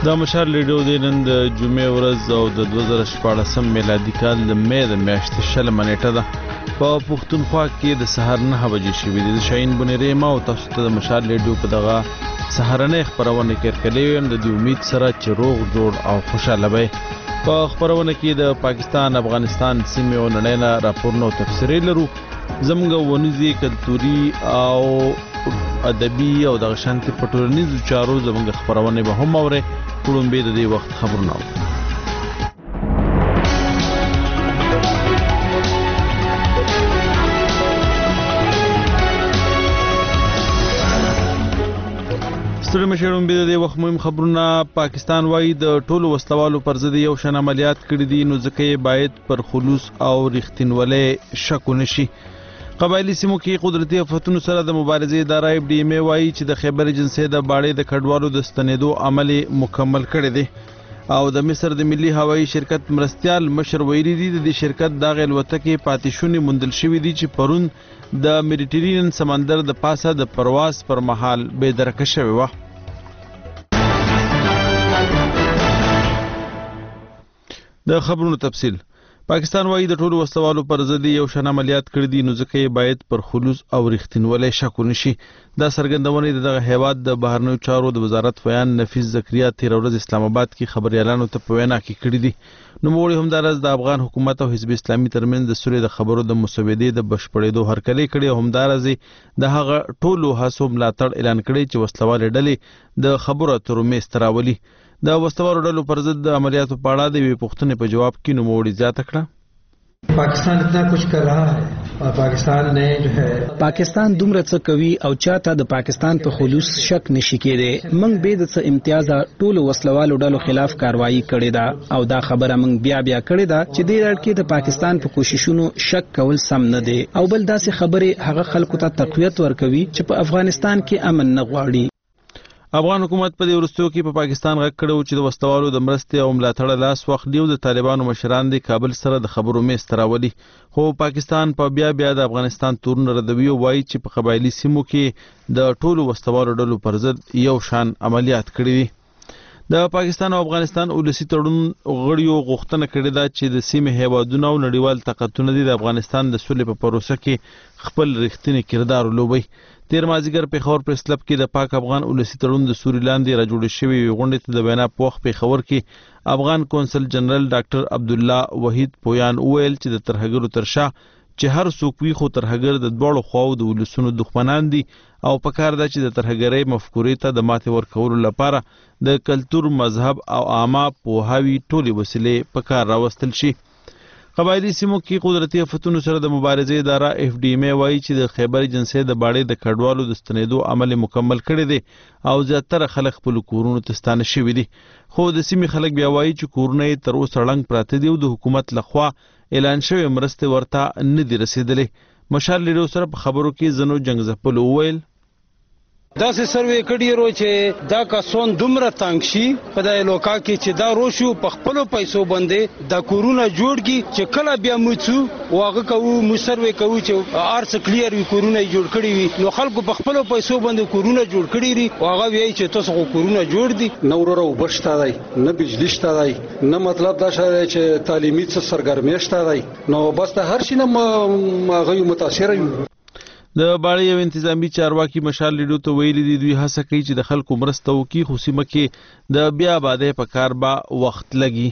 دا مشال ریډیو د نن د جمعې ورځ او د 2014 میلادي کال د مې د میاشتې 20 نیټه ده. په پښتونخوا کې د سهار 9 بجې شوې دي. شاهین بنيري ما او تاسو ته د مشال ریډیو په دغه سهارنۍ خبرونه کې کړلې د امید سره چې روغ جوړ او خوشاله وي. په خبرونه کې د پاکستان افغانستان سیمې او نړۍ راپورونه او تفسیري لرو. زموږ ونیزي کلتوري او ادبي او د شانتي پټورنیزو چارو زموږ خبرونه به هم اوري. ټولم به د دې وخت خبرونه ستړي مشرون به د دې وخت مهم خبرونه. پاکستان وايي د ټولو وسلوالو پر ضد یو شان عملیات کړي دي، نو ځکه باید پر خلوص او رښتینولۍ شک ونشي. قبایلی سیمو کې قدرتي آفتونو سره د مبارزې اداره FDMA وايي چې د خیبر ایجنسۍ د باړې د کډوالو د ستنېدو عمل مکمل کړی دی او د مصر د ملي هوایي شرکت مرستیال مشر ویلي دي د شرکت د الوتکې پاتې شونې موندل شوې دي چې پرون د میډیټرینین سمندر د پاسه د پرواز پر مهال بې درکه شوې وه. د خبرونو تفصیل. پاکستان وايي د ټولو وسلوالو پر ضد یو شان عملیات کړي دي، نو ځکه باید پر خلوص او رښتینولۍ شک ونشي. دا څرګندونه دغه هیواد د بهرنیو چارو د وزارت ویان نفیس زکریا تیر ورځ اسلام آباد کې خبريالانو ته په وینا کې کړي دي. نو موږ هم درز د افغان حکومت او حزب اسلامي ترمنځ د سولې د خبرو د مسودې د بشپړېدو هرکلی کړي. هم درز د هغه ټولو هڅو ملاتړ اعلان کړي چې وسلوال ډلې د خبرو اترو میستراولي. د وسلوالو ډلو پر ضد د عملیاتو په اړه د یوې پوښتنې په جواب کې نوموړي زیاته کړه. پاکستان اتنا کچھ کر رہا ہے اور پاکستان نے جو ہے پاکستان دومره څه کوي او چاته د پاکستان په خلوص شک نشي کېده. موږ به د څه امتیاز ټولو وسلوالو ډلو خلاف کاروایی کړې ده او دا خبره موږ بیا کړې ده چې د لړ کې د پاکستان په کوششونو شک کول سم نه دي او بل داسې خبره هغه خلکو ته تقویت ورکوي چې په افغانستان کې امن نه غواړي. افغان حکومت په دې وروستیو کې په پاکستان غږ کړو چې د وسلوالو د مرستې او ملاتړ لاس واخلي او د طالبانو مشران د کابل سره د خبرو میز ته راولي. خو پاکستان په بیا د افغانستان تورونه ردوي او وایي چې په قبایلی سیمو کې د ټولو وسلوالو ډلو پر ضد یو شان عملیات کړي دي. د پاکستان او افغانستان ولسی تړون غړیو غوښتنه کړې ده چې د سیمې هیوادونو او نړیوال طاقتونو د افغانستان د سولې په پروسه کې خپل رښتینی کردار ولوبي. تیر مازیګر پیښور پریس کلب کې د پاک افغان ولسی تړون د سوري لاندې راجوړ شوی غونډې ته د وینا په وخت پیښور کې افغان کونسل جنرال ډاکټر عبد الله وحید پویان ویل چې د ترهګرو ترشا چې هر څوک وي خو ترهګر د دوړو خواو د ولسونو دښمنان دي او پکار ده چې د ترهګرۍ مفکورې ته د ماتې ورکولو لپاره د کلتور، مذهب او عامه پوهاوی ټولې وسیلې پکار راوستل شي. قبایلی سیمو کې قدرتي آفتونو سره د مبارزې اداره FDMA وايي چې د خیبر ایجنسۍ د باړې د کډوالو د ستنېدو عمل مکمل کړی دی او زیاتره خلک خپل کورونو ته ستانه شوي دي. خو د سیمې خلک بیا وايي چې کورونه یې تر اوسه ړنګ پراته دي او د حکومت لخوا اعلان شوی مرستې ورته نه دي رسېدلې. مشال ریډیو سره په خبرو کې زنو جنګ ځپلو وویل دا سه سروې کړي رو چې دا کسون دومره تنگ شي په دای لوکا کې چې دا روشو په خپل پیسو باندې دا کورونه جوړ کی چې کله بیا موڅو واغه کوو مو سروې کوو چې ارس کلیر وي کورونه جوړ کړي وي نو خلکو په خپل پیسو باندې کورونه جوړ کړي ری واغه وی چې تاسو کورونه جوړ دي نورو وبشتا دی نه بجلی شتا دی نه مطلب دا شای چې تعلیمي څه سرګرمي شتا دی نو بس د هر شي نه ماغه متاثر یو. د باړې یو انتظامی چارواکي مشال ریډیو ته ویلي دي دوی هڅه کوي چې د خلکو مرسته وکړي خو سیمه کې د بیا آبادۍ په کار به وخت لګي.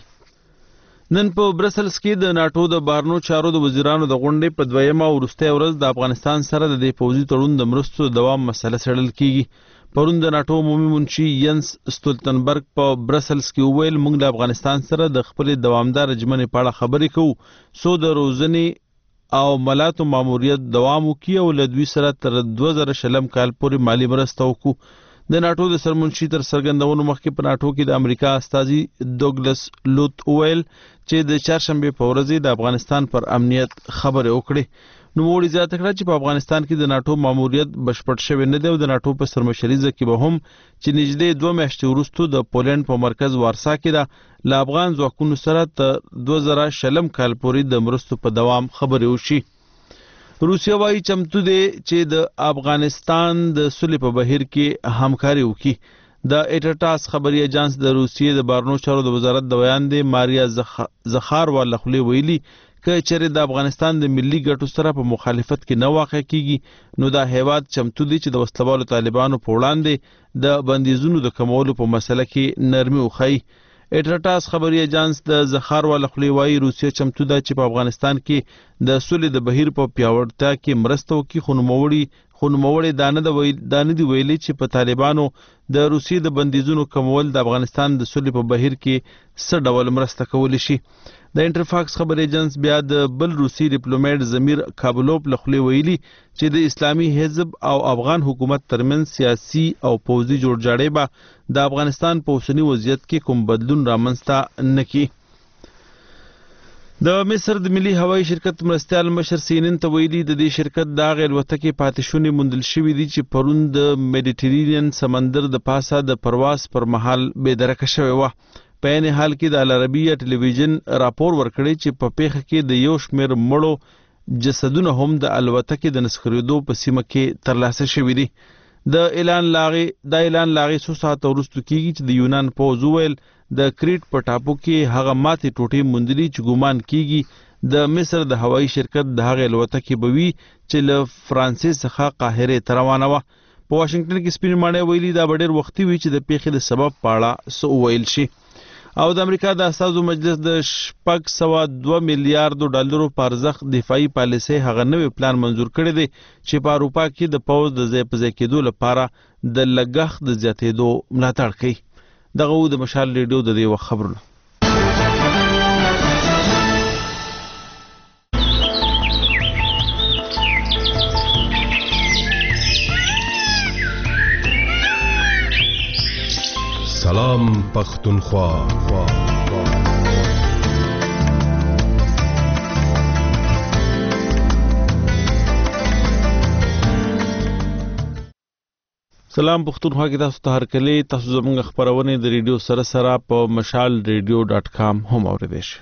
نن په برسلز کې د ناټو د بهرنیو چارو د وزیرانو د غونډې په دویمه او وروستۍ ورځ د افغانستان سره د دې پوځي تړون د مرستو د دوام مسله څېړل کیږي. پرون د ناټو عمومي منشي ینس ستولتنبرګ په برسلز کې وویل موږ د افغانستان سره د خپل دوامدار ژمنې په اړه خبرې کوو سو د روزنې او ملاتو ماموریت دوام وکړي او له دوی سره تر 2020 کال پورې مالی مرسته وکړو. د ناټو د سرمنشي تر څرګندونو مخکې په ناټو کې د امریکا استازي دوګلس لوت ویل چې د چهارشنبه په ورځ د افغانستان پر امنیت خبرې وکړي. نو وړي زیاته کړه چې په افغانستان کې د ناټو ماموریت بشپړ شوی نه دی او د ناټو په سرمشري ځکه به هم چې نږدې 2 میاشتې وروسته د پولند په مرکز وارسا کې د ل افغان ځواکونو سره تر 2020 کال پورې د مرستو په دوام خبرې وشي. روسیا وايي چمتو دی چې د افغانستان د صلح په بهیر کې همکاري وکړي. د ایټرټاس خبري اجانس د روسیې د بارنو چارو د وزارت د بیان دی ماریا زخاروا لخلې ویلي که چېرې د افغانستان د ملي ګټو سره په مخالفت کې نه واقع کیږي نو دا هیواد چمتو دی چې د وسلوالو طالبانو په وړاندې د بندیزونو د کمولو په مسله کې نرمي وښيي. ایټرټاس خبري اجانس د زخاروا لخلې وایي روسیه چمتو ده چې په افغانستان کې د سولې د بهیر په پیاوړتیا کې مرسته وکړي خو نوموړي دا نه دي ویلي چې په طالبانو د روسیې د بندیزونو کمول د افغانستان د سولې په بهیر کې څه ډول مرسته کولی شي. د انټرفاکس خبر ایجنس بیا د بل روسي ډیپلوماټ زمیر کابلوف لخلې ویلي چې د اسلامي حزب او افغان حکومت ترمنځ سیاسي او پوځي جوړجاړی به د افغانستان په اوسني وضعیت کې کوم بدلون رامنځته نه کړي. د مصر د ملي هوایي شرکت مرستیال مشر سینن ته ویلي د دې شرکت د هغې الوتکې پاتې شونې موندل شوي دي چې پرون د میډیټرینین سمندر د پاسه د پرواز پر مهال بېدرکه شوې وه. په عین حال کې د العربیه ټلویزیون راپور ورکړی چې په پیښه کې د یو شمېر مړو جسدونه هم د الوتکې د نسخرېدو په سیمه کې ترلاسه شوي دي. د اعلان لاغې څو ساعته وروسته کېږي چې د یونان پوځ وویل د کریټ په ټاپو کې هغه ماتې ټوټې موندلي چې ګومان کېږي د مصر د هوایي شرکت د هغې الوتکې به وي چې له فرانسې څخه قاهرې ته روانه وه. په واشنګټن کې سپین ماڼۍ ویلي دا به ډېر وختي وي چې د پیښې د سبب په اړه څه وویل شي. او د امریکا د استازو مجلس د $602 میلیارډ په ارزښت دفاعي پالیسۍ هغه نوی پلان منظور کړی دی چې په اروپا کې د پوځ د ځای په ځای کېدو لپاره د لګښت د زیاتېدو ملاتړ کوي. دغه د مشال ریډیو د دې وخت خبرونه. سلام پختونخوا. سلام پختونخوا کې تاسو ته هرکلی تاسو زموږ خبرونه د ریډیو سره په mashalradio.com هم اوریدئ شئ.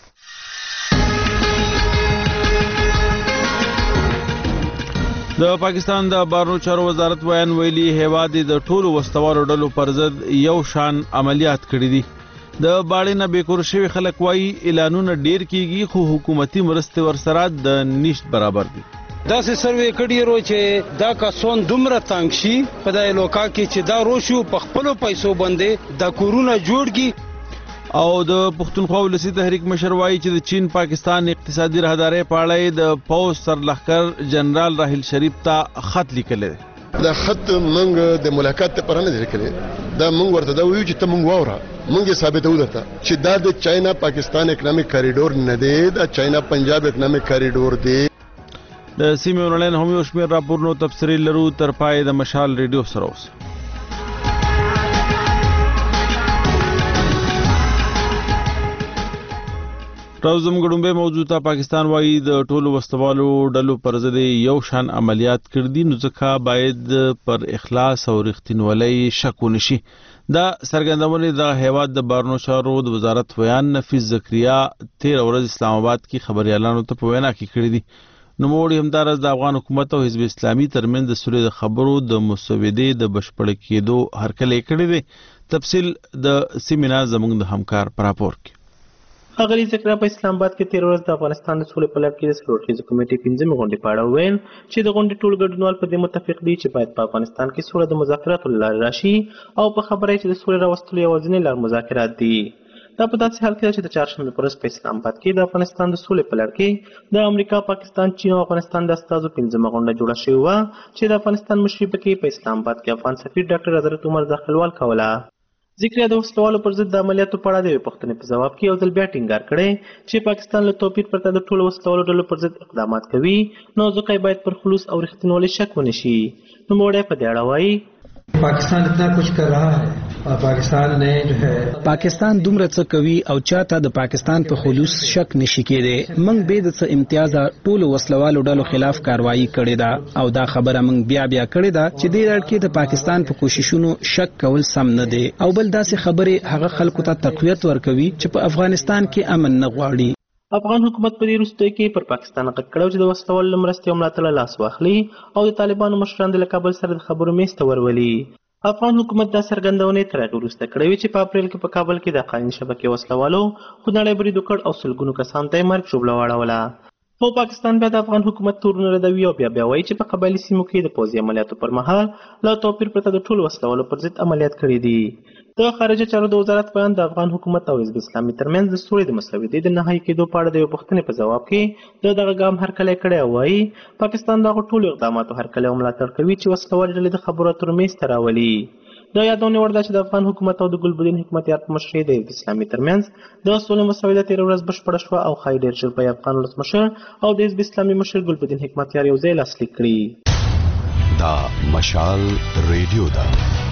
د پاکستان د بارنو چارو وزارت بیان ویلي هیواد د ټولو وسوالو ډلو پر ضد یو شان عملیات کړي دي. د باړې نه بیکور شوي خلک وایي اعلانونه ډیر کیږي خو حکومتي مرستې ورسره د نشت برابر دي. داسې سروې کړي ورو چې دا کسان دومره تنګ شي په دې لوکا کې چې دا روشو په خپلو پیسو باندې د کورونه جوړ کی. او د پښتونخوا ولسی تحریک مشر وایي چې د چین پاکستان اقتصادي راهدارۍ په اړه د پوځ سرلښکر جنرال راحیل شریف ته خط لیکلی دی. دا خط موږ د ملاقات لپاره نه لیکلی، دا موږ ورته دا ویو چې ته موږ واوره، موږ یې ثابتوو درته چې دا د چاینا پاکستان اکنامک کاریډور نه دی، دا چاینا پنجاب اکنامک کاریډور دی. د سیمې اونلاین هم یو شمېر راپورونو تبصرې لرو. تر پای د مشال ریډیو سره اوسئ. راوزم ګډومبه موضوع ته پاکستان وایي د ټولو وسوالو ډلو پر ضد یو شان عملیات کړي نو ځکه باید پر اخلاص او رښتینولۍ شک ونشي. دا څرګندونه د هیواد د بارنو چارو د وزارت بیان نفیس زکریا 13 ورځ اسلام آباد کې خبريالانو ته په وینا کې کړی دي. نوموړي همدارس د افغان حکومت او حزب اسلامي ترمنځ د سولې د خبرو د مسودې د بشپړ کېدو هرکلی کړی دی. تفصیل د سیمینار زموږ د همکار پر راپور کې. ښاغلي زکریا په اسلام آباد کې 13 ورځ د افغانستان د سولې په لړ کې د څلورخیزې کمیټې 5مې غونډې په اړه وویل چې د غونډې ټول ګډونوال په دې متفق دي چې باید په افغانستان کې سوله د مذاکراتو له لارې راشي او په خبره چې د سولې راوستلو یوازینۍ لار مذاکرات دي. دا په داسې حال کې ده چې د چهارشنبې په ورځ په اسلام آباد کې د افغانستان د سولې په لړ کې د امریکا، پاکستان، چین او افغانستان د استازو 5مه غونډه جوړه شوې وه چې د افغانستان مشري پکې په اسلام آباد کې افغان سفیر ډاکټر حضرت عمر داخلوال کوله. ذکر د وسلوالو پر ضد د عملیاتو په اړه د یوې پوښتنې په ځواب کې یو ځل بیا ټینګار کړی چې پاکستان له توپیر پرته د ټولو وسلوالو ډلو پر ضد اقدامات کوي نو ځکه باید پر خلوص او رښتینولۍ شک ونه شي. نوموړی په دې اړه وایي पाकिस्तान इतना कुछ कर रहा है और पाकिस्तान ने जो है पाकिस्तान دومره څه کوي او چاته د پاکستان په خلوص شک نشي کېدی. موږ به د څه امتیاز ټولو وسلوالو ډلو خلاف کاروایی کړې ده او دا خبره موږ بیا کړې ده چې دې لړ کې د پاکستان په کوششونو شک کول سم نه دی او بل داسې خبرې هغه خلکو ته تقویت ورکوي چې په افغانستان کې امن نه غواړي. افغان حکومت په دې وروستیو کې پر پاکستان غږ کړی چې د وسلوالو له مرستې او ملاتړه لاس واخلي او د طالبانو مشران د کابل سره د خبرو میز ته ورولي. افغان حکومت دا څرګندونې تر هغې وروسته کړې وې چې په اپریل کې په کابل کې د قایني شبکې وسلوالو خونړی برید وکړ او سلګونو کسانو ته یې مرګ ژوبله واړوله. خو پاکستان بیا د افغان حکومت تورونه ردوي او بیا وایي چې په قبایلي سیمو کې د پوځي عملیاتو پر مهال له توپیر پرته د ټولو وسلوالو پر ضد عملیات کړي دي. د خارجه چارو د وزارت بیان د افغان حکومت او حزب اسلامي ترمنځ د سولې د مسودې د نهایي کېدو په اړه د یوې پوښتنې په ځواب کې د دغه ګام هرکلی کړی او وایي پاکستان د هغو ټولو اقداماتو هرکلی او ملاتړ کوي چې وسلوالې ډلې د خبرو اترو میز ته راولي. د یادونې وړ ده چې د افغان حکومت او د ګلبدین حکمتیار په مشرۍ د حزب اسلامي ترمنځ د سولې مسوده تېره ورځ بشپړه شوه او ښایي ډېر ژر به یې افغان ولسمشر او د حزب اسلامي مشر ګلبدین حکمتیار یو ځای لاسلیک کړي. دا مشال ریډیو ده.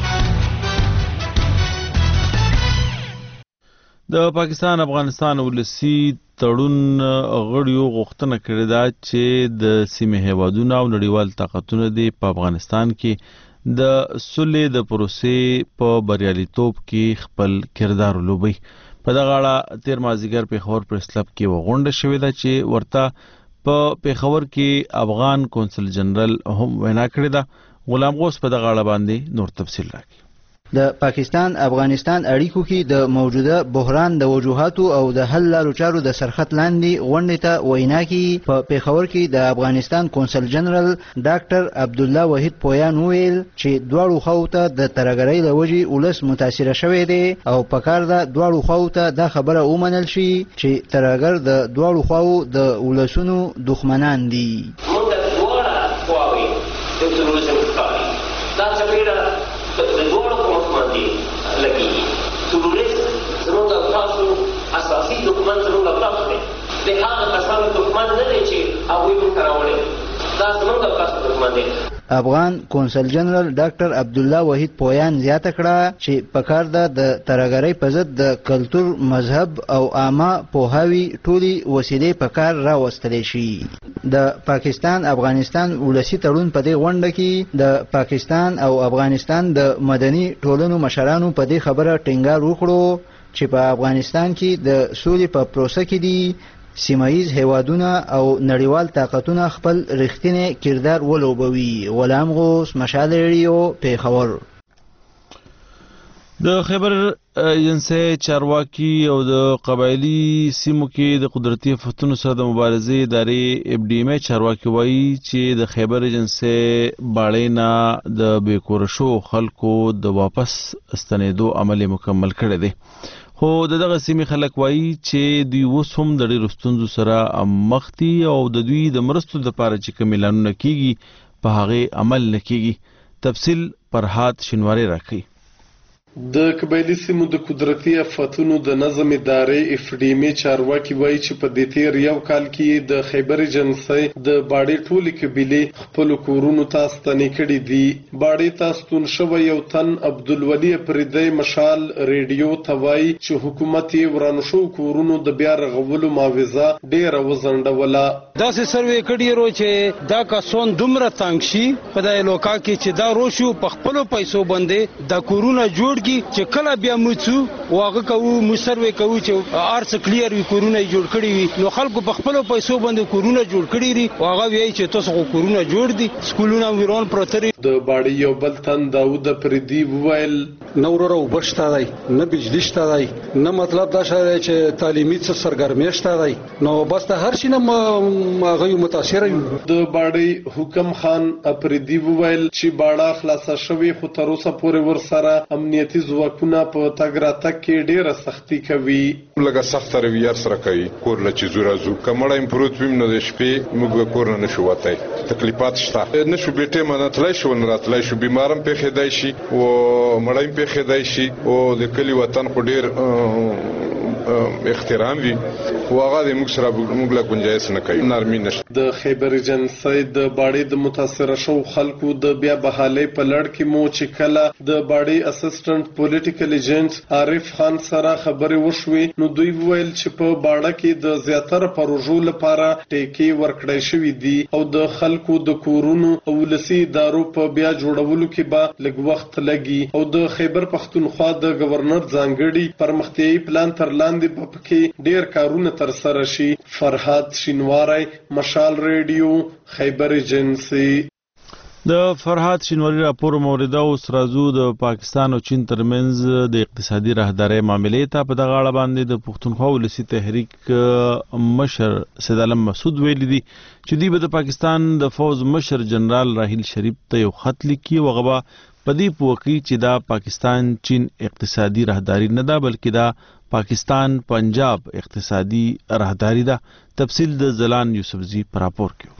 د پاکستان افغانستان ولسی تړون غړیو غوښتنه کړې ده چې د سیمې هیوادونو او نړیوال طاقتونه دي په افغانستان کې د صلحې د پروسې په بریالیتوب کې خپل کردار ولوبي. په دغه اړه تیر مازدیګر پیښور پریس کلب کې وغونډه شوې ده چې ورته په پیښور کې افغان کونسل جنرال هم وینا کړې ده. غلام غوث په دغه اړه باندې نور تفصیل راکړي. د پاکستان افغانستان اړیکو کې د موجوده بحران د وجوهاتو او د حل لارو چارو د سرخط لاندې غونډې ته وینا کې په پیښور کې د افغانستان کونسل جنرال ډاکټر عبدالله وحید پویان وویل چې دواړو خواو ته د ترهګرۍ له وجې ولس متاثره شوی دی او پکار ده دواړو خواو ته دا خبره ومنل شي چې ترهګر د دواړو خواو د ولسونو دښمنان دي. اساسي دښمن زموږ تاسو دی. د هغه کسانو دښمن نه دی چې هغوی موږ ته راوړي. دا زموږ تاسو دښمن دی. افغان کونسل جنرال ډاکټر عبدالله وحید پویان زیاته کړه چې پکار ده د ترهګرۍ په ضد د کلتور، مذهب او عامه پوهاوي ټولې وسیلې په کار راوستلی شي. د پاکستان افغانستان ولسی تړون په دې غونډه کې د پاکستان او افغانستان د مدني ټولنو مشرانو په دې خبره ټینګار وکړو چې په افغانستان کې د سولې په پروسه کې دي سیمایز هیوادونه او نړیوال طاقتونه خپل رښتینی کردار ولوبوي. غلام غوث، مشال ریډیو، پیښور. د خیبر ایجنسۍ چارواکي او د قبایلي سیمو کې د قدرتي آفتونو سره د مبارزې ادارې اف ډي ام چارواکي وایي چې د خیبر ایجنسۍ باړې نه د بیکوره شو خلکو د واپس ستنېدو عمل مکمل کړی دی. خو دغه سیمې خلک وایي چې دوی اوس هم د ډېرو ستونزو سره مخ دي او د دوی د مرستو لپاره چې کوم اعلانونه کیږي په هغې عمل نه کیږي. تفصیل فرهاد شینواری راکوي. د قبایلي سیمو د قدرتي آفتونو د نظم ادارې اف ډي ام چارواکي وایي چې په دې تیر یو کال کې د خیبر ایجنسۍ د باړې ټولې قبیلې خپلو کورونو ته ستنې کړي دي. باړې ته ستون شوی یو تن عبدالولي اپریدی مشال ریډیو ته وایي چې حکومت یې ورانو شو کورونو د بیا رغولو معاوضه ډېره وځنډوله. داسې سروې کړي رو چې دا کسان دومره تنګ شي په دې لوکا کې چې دا روشو په خپلو پیسو باندې د کورونه جوړ چې کله بیا موڅو واغه کوو مسروي کوو چې ارس کلیر وي کورونه جوړ کړي وي نو خلکو په خپل پیسو باندې کورونه جوړ کړي دي واغه وی چې تاسو کورونه جوړ دي سکولونه ویرون پروتري. د باړې یو بل تن داود پردی وویل نورو وبشته دی نه بجلی شته دی نه مطلب دا شای چې تعلیمي څه سرګرمي شته دی نو بس ته هر شي نه هغه متاثر یو. د باړې حکم خان پردی وویل چې باړه خلاصه شوی خو تر اوسه پورې ور سره امنیتي ځواکونه په تګ راتګ کې ډیره سختی کوي. لکه سخت رویه سره کوي کور له چې زورا زو کمړایم پروت ویم نو د شپې موږ کور نه شو وتای تکلیفات شته نه شو بیٹه مانه تلای شو نه راتلای شو بیمارم په خدای شي او مړایم په خدای شي او د کلی وطن خو ډیر احترام وي واغه د موږ سره موږ لا گنجائش نه کوي نرمي نشته. د خیبر ایجنسۍ د باړې د متاثر شو خلکو د بیا بحالۍ په لړ کې مو چې کله د باړې اسسټنټ پولیټیکل ایجنټ عارف خان سره خبرې وشوې نو دوی ویل چې په باړه کې د زیاتره پروژو لپاره ټیکې ورکړې شوې دي او د خلکو د کورونو او ولسی ادارو په بیا جوړولو کې به لږ وخت لګي او د خیبر پښتونخوا د گورنر ځانګړي پرمختیایي پلان تر لاندې په پکې ډیر کارونه تر سره شي. فرهاد شینواری، مشال ریډیو، خیبر ایجنسی. د فرهاد شینواری راپور مورده اوس راځو د پاکستان او چین ترمنځ د اقتصادي راهدارۍ معاملې ته. په دغه اړه باندې د پښتونخوا ولسي تحریک مشر سید عالم مسعود ویلي دي چې دوی به د پاکستان د فوز مشر جنرال راحیل شریف ته یو خط لیکي او هغه په دې پوښي چې دا پاکستان چین اقتصادي راهداري نه ده بلکې دا پاکستان پنجاب اقتصادي راهداري ده. تفصیل د زلان یوسفزي پر راپور کې.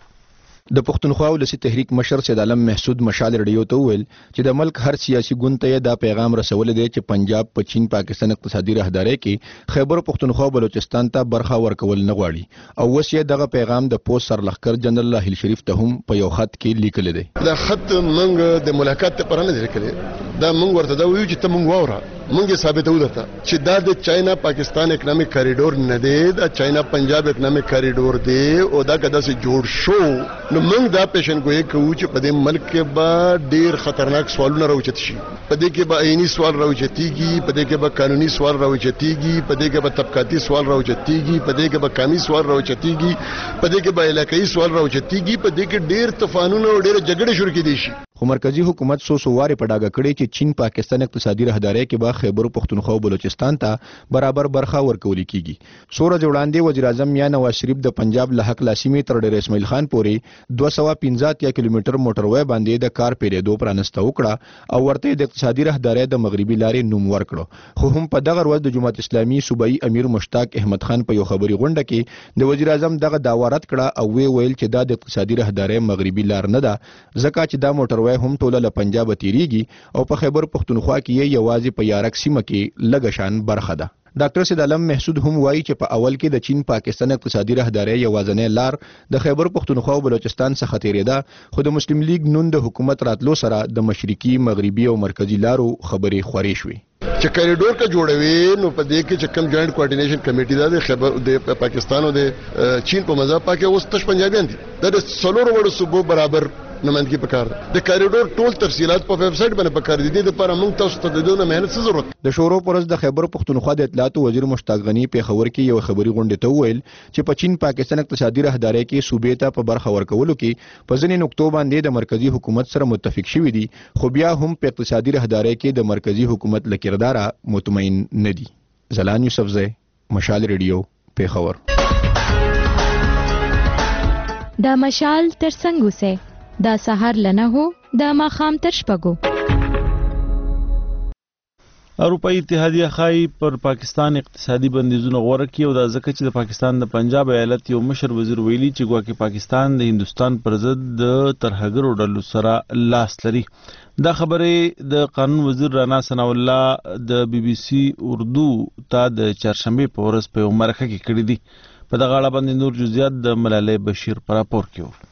د پښتونخوا ولسي تحریک مشر سید عالم محسود مشال رادیو ته ویل چې د ملک هر سیاسي ګوند ته دا پیغام رسول دی چې پنجاب په چین پاکستان اقتصادي راهدارۍ کې خیبر پښتونخوا بلوچستان ته برخه ورکول نه غواړي او اوس یې دغه پیغام د پوسټ سرلښکر جنرال راحیل شریف ته هم په یو خط کې لیکل دی. دا خط موږ د ملاقات لپاره نه لیکلی، دا موږ ورته دا ویو چې ته موږ واوره، موږ یې ثابتو درته چې دا د چاینا پاکستان اکنامک کاریډور نه دی، دا چاینا پنجاب اکنامک کاریډور دی او دا کدا سي جوړ شو. نو موږ دا پیشنګوئی کوو چې په دې ملک کې به ډیر خطرناک سوالونه راوچت شي، په دې کې به عیني سوال راوچتيږي، په دې کې به قانوني سوال راوچتيږي، په دې کې به طبقاتي سوال راوچتيږي، په دې کې به قومي سوال راوچتيږي، په دې کې به علاقايي سوال راوچتيږي، په دې کې ډیر طوفانونه او ډیر جګړې شروع کېدي شي. خو مرکزی حکومت سو واره په ډاګه کړي چې چین پاکستان اقتصادي راهدارۍ کې به خیبر پښتونخوا او بلوچستان ته برابر برخه ورکول کیږي. سوره وړاندې وزیر اعظم یا نواز شریف د پنجاب له حق لاسیمې تر ډیر اسماعیل خان پورې 215 کیلومتر موټروي باندې د کار پیریدو پرانسته وکړه او ورته د اقتصادي راهدارۍ د مغربي لارې نوم ورکړو. خو هم په دغه ورځ د جماعت اسلامي صوبایي امیر مشتاق احمد خان په یو خبري غونډه کې د وزیر اعظم دغه دعوه رد کړه او ویل چې دا د اقتصادي راهدارۍ مغربي لار نه ده ځکه چې دا موټروي هم ټوله له پنجاب تیریږي او په خیبر پښتونخوا کې یوازې په یارک سیمه کې لګشان برخه ده. ډاکټر سید عالم محسود هم وایي چې په اول کې د چین پاکستان اقتصادي راهدارۍ یوازینی لار د خیبر پښتونخوا او بلوچستان څخه تیریده، خو د مسلم لیگ نون د حکومت راتلو سره د مشرقي مغربي او مرکزی لارو خبرې خورې شوې. چې کاریډور کا جوړوي نو په دې کې چې کم جوائنٹ کوارډینیشن کمیټي دا د خیبر د پاکستان او د چین په مزه پاکه اوس تش پنجابیان دي، دا د څلورو وړو صوبو برابر نمائندګي پکار ده. د کاریډور ټول تفصيلات په ویب سټ باندې پکار دي، د لپاره موږ تاسو ته د دونه مهنت ضرورت. د شورو پرز د خیبر پښتونخوا د اطلاعات وزیر مشتاق غنی په خبر کې یو خبري غونډه ته ویل چې په چین پاکستان اقتصادي راهدارۍ کې صوبې ته په برخه ورکولو کې په ځینې نقطو باندې د مرکزی حکومت سره متفق شوي دي، خو بیا هم په اقتصادي راهدارۍ کې د مرکزی حکومت له کرداره مطمئن نه دي. زلان یوسفزی، مشال ریډیو، پیښور. دا مشال تر څنګه سه دا سحر لنه هو دا ماخام تر شپږو. اروپایي اتحادیه خای پر پاکستان اقتصادي بندیزونه غوړه کړي او دا ځکه چې د پاکستان د پنجاب ایالت یو مشر وزیر ویلي چې ګواکې پاکستان د هندستان پر ضد د ترهګرو ډلو سره لاس لري. دا خبره د قانون وزیر رانا ثنا الله د بي بي سي اردو ته د چهارشنبه په ورځ په مرکه کې کړی دي. په دغه اړه باندې نور جزئیات د ملالۍ بشیر پر راپور کې.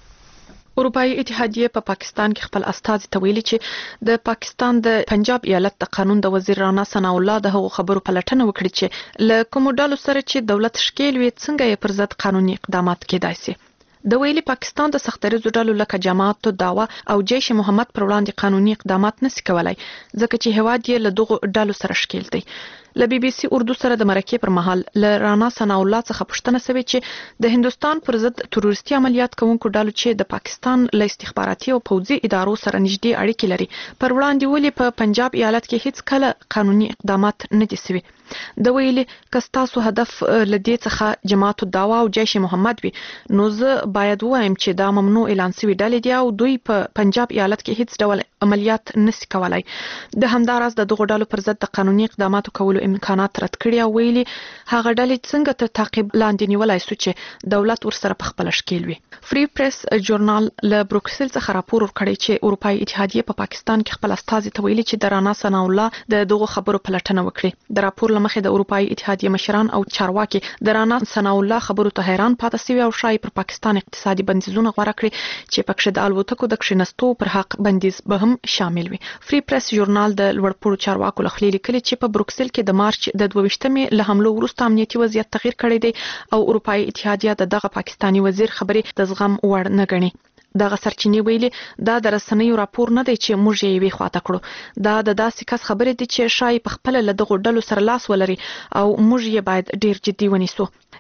اروپایي اتحادیه په پاکستان کې خپل استازي ته ویلي چې د پاکستان د پنجاب ایالت د قانون د وزیر رانا ثنا الله د هغو خبرو پلټنه وکړي چې له کومو ډلو سره چې دولت شکیل وي څنګه یې پر ضد قانوني اقدامات کېدای شي. د ویلي پاکستان د سختریزو ډلو لکه جماعت دعوا او جیش محمد پر وړاندې قانوني اقدامات نشي کولای ځکه چې هواد یې له دغو ډلو سره شکیل دی. له بي بي سي اردو سره د مرکې پر مهال له رانا ثنا الله څخه پوښتنه شوې چې د هندستان پر ضد تروریستي عملیات کوونکو ډلو چې د پاکستان له استخباراتي او پوځي ادارو سره نږدې اړیکې لري پر وړاندې ولې په پنجاب ایالت کې هیڅ کله قانوني اقدامات نه دي شوي. د ویلي کستاسو هدف لدې څخه جماعت الدعوا او جیش محمد وي نو زه باید وایم چې دا ممنوع اعلان شوی ډلې دي او دوی په پنجاب ایالت کې هیڅ ډول عملیات نشي کولای. د همداراز د دغو ډلو پر ضد د قانوني اقداماتو کولو امکانات رد کړي او ویلي هغه ډلې څنګه ته تعقیب لاندې نیولای شو چې دولت ورسره په خپل شکیل وي. فری پریس ژورنال له بروکسل څخه راپور ورکړی چې اروپایي اتحادیه په پاکستان کې خپل استازي ته ویلي چې د رانا ثنا الله د دغو خبرو پلټنه وکړي. د راپور لمخې د اروپایي اتحادیه مشران او چارواکي د رانا ثنا الله خبرو ته حیران پاتې شوي او شایي پر پاکستان اقتصادي بندیزونه غوړه کړي چې پکښې د الوتکو د کښینستو پر حق بندیز به هم شامل وي. فری پریس ژورنال د لوړپوړو چارواکو له خولې لیکلي چې په بروکسل کې د مارچ د 22مې له حملو وروسته امنیتي وضعیت تغییر کړی دی او اروپایي اتحادیه دغه پاکستانی وزیر خبرې د زغم وړ نه ګڼي. دغه سرچینې ویلي دا د رسنیو راپور نه دی چې موږ یې وی خواته کړو، دا د داسې کس خبرې دي چې شای په خپل له دغو ډلو سره لاس ولري او موږ یې باید ډیر جدي ونیسو.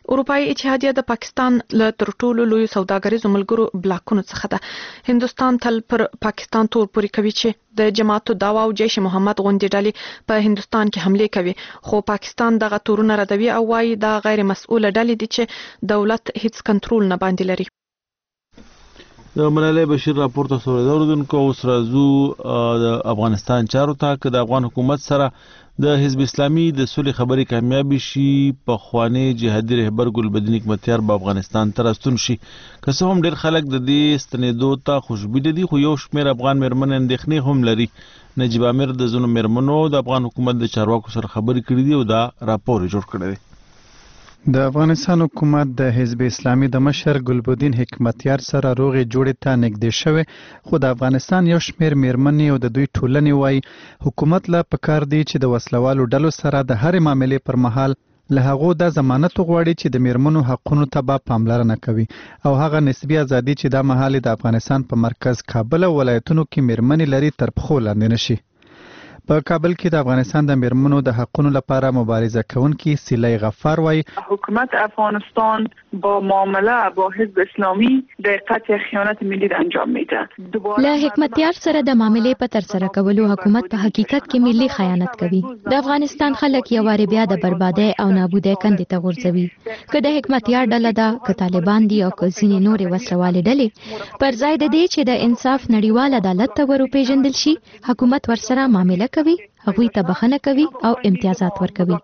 اروپאי اتحادیه د پاکستان له تر ټولو لوی سوداګریزو ملګرو بلاکونو څخه ده. هندستان تل پر پاکستان تور پوري کوي چې د جماعت دعوا او جیش محمد غونډې ډلې په هندستان کې حمله کوي، خو پاکستان دغه تورونه ردوي او وايي دا غیر مسؤله ډلې دي چې دولت هیڅ کنټرول نه باندې لري. د ملالۍ بشیر راپور ته سره اوریدونکو اوس راځو د افغانستان چارو ته. که د افغان حکومت سره د حزب اسلامي د سولې خبرې کامیابی شي، په خوانی جهادي رهبر ګلبدین حکمتیار په افغانستان ته راستون شي. که څه هم ډېر خلک د دې ستنېدو ته خوشبینه دي، خو یو شمېر افغان میرمنې اندېښنې هم لري. نجیب امیر د ځینو میرمنو د افغان حکومت د چارواکو سره خبرې کړې دي او دا راپور جوړ کړی دی. د افغانستان حکومت د حزب اسلامي د مشر ګلبدین حکمتیار سره روغې جوړې ته نږدې شوی، خو د افغانستان یو شمېر میرمنې او د دوی ټولنې وایي حکومت لا پکار دی چې د وسلوالو ډلو سره د هرې معاملې پر مهال له هغو دا ضمانت وغواړي چې د میرمنو حقونو ته به پاملرنه کوي او هغه نسبي ازادي چې دا مهال د افغانستان په مرکز کابل او ولایتونو کې میرمنې لري تر پښو لاندې نشي. په کابل کې د افغانستان د میرمنو د حقونو لپاره مبارزه کوونکي سیلای غفار وایي حکومت افغانستان با معامله با حزب اسلامی در قطع خیانت ملی انجام میده. له حکمتیار سره د معاملې په تر سره کولو حکومت په حقیقت کې ملي خیانت کوي. د افغانستان خلک یو واره بیا د بربادۍ او نابودۍ کندې ته غورځوي. که د حکمتیار ډله ده، که طالبان دي او که ځینې نورې وسلوالې ډلې، پر ځای د دې چې د انصاف نړیوال عدالت ته وروپېژندل شي، حکومت ورسره معامله کوي، هغوی ته بخښنه کوي او امتیازات ورکوي.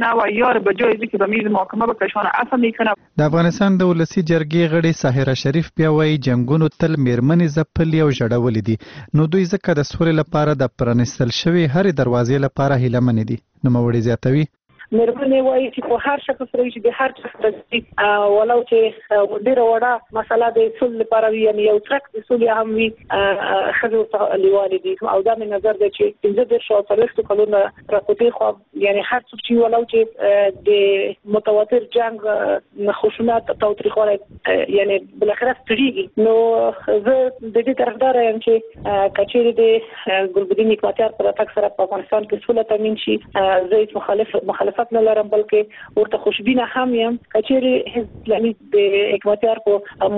د افغانستان د ولسی جرګې غړي ساحره شریف بیا وایي جنگونو تل میرمنې ځپلې او ژړولې دي، نو دوی ځکه د سولې لپاره د پرانیستل شوي هرې دروازې لپاره هیلهمنې دي. نوموړي زیاتوي میرمنې وایي چې په هر شخص سره چې د هر چا ولو چې ډېره وړه مسله د سولې لپاره وي، یعنې یو څرک د سولې هم وي، ښځو ته لیوالې دي. او دا مې نظر دی چې 15 او 40 کلونه راپورې خو یعنې هر څوک چې ولو چې د متواتر جنگ خشونت تاوتریخوالی یعنې بالاخره ستړيږي، نو زه د دې طرفدار یم چې کچېرې د ګلبدین حکمتیار په راتګ سره په افغانستان کې سوله تامین شي. زه مخالفت نه لرم، بلکې ورته خوشبینه هم یم. کچېرې حزب اسلامي د حکمتیار په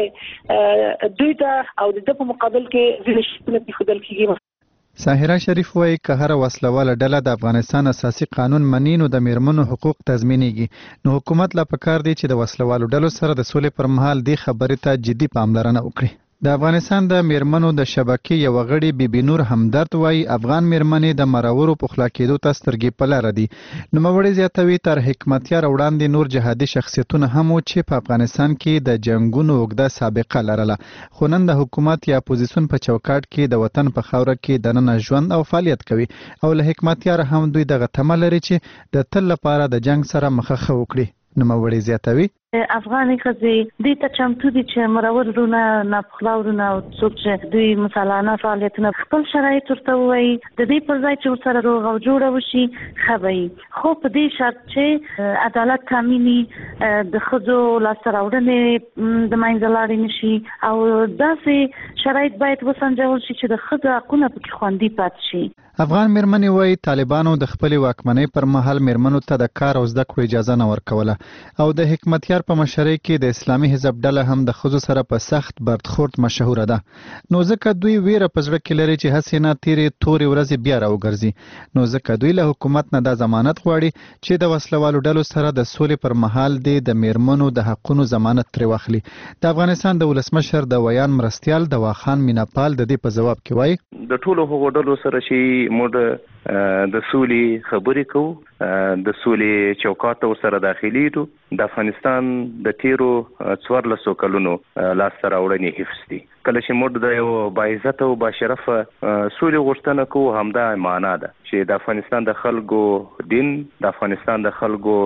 مشرۍ دوی ته او د په مقابل کې ځینې شیونه پرېښودل کېږي. ساحره شریف وایي که هر وسلواله ډله د افغانستان اساسي قانون مني نو د میرمنو حقوق تضمینېږي. نو حکومت لا پکار دی چې د وسلوالو ډلو سره د سولې پر مهال دې خبرې ته جدي پاملرنه وکړي. د افغانستان د میرمنو د شبکې یو غړي بیبي نور همدرد وایي افغان میرمنې د مرورو پخلا کېدو ته سترګې په لاره دي. نوموړي زیاتوي تر حکمتیار وړاندې نور جهادي شخصیتونه هم وو چې په افغانستان کې د جنگونو اوږده سابقه لرله، خو نن د حکومت یا اپوزیسون په چوکاټ کې د وطن په خاوره کې دننه ژوند او فعالیت کوي او له حکمتیار هم دوی دغه تمه لري چې د تل لپاره د جنگ سره مخه وکړي. نوموړي زیاتوي افغاني ښځې دې ته چمتو دي چې مرور ورونه ناپخلا ورونه او څوک چې دوی مسالانه فعالیتونه خپل شرایط ورته ووایي، د دې پر ځای چې ورسره روغ او جوړه وشي ښه به وي، خو په دې شرط چې عدالت تامیني، د ښځو لاسته راوړنې د منځه لاړې نشي او داسې شرایط باید وسنجول شي چې د ښځو حقونه پکې خوندي پاتې شي. افغان میرمنې وایي طالبانو د خپلې واکمنۍ پر مهال میرمنو ته د کار او زده کړو اجازه نه ورکوله او د حکمتیار په مشرۍ کې د اسلامي حزب ډله هم د ښځو سره په سخت برخورد مشهوره ده. نو ځکه دوی ویره په زړه کې لري چې هسې نه تیرې تورې ورځې بیا راوګرځي، نو ځکه دوی له حکومت نه دا ضمانت غواړي چې د وسلوالو ډلو سره د سولې پر مهال د میرمنو د حقونو ضمانت ترې واخلي. د افغانستان د ولسمشر د ویان مرستیال دواخان میناپال د دې په ځواب کې وایي د ټولو هغو ډلو سره چې موږ د سولې خبرې کوو، د سولې چوکاټ ته ورسره داخلېږو، د افغانستان د تیرو 14 کلونو لاسته راوړنې حفظ دي. کله چې موږ د یو باعزته او باشرفه سولې غوښتنه کوو، همدا معنا ده چې د افغانستان د خلکو دین، د افغانستان د خلکو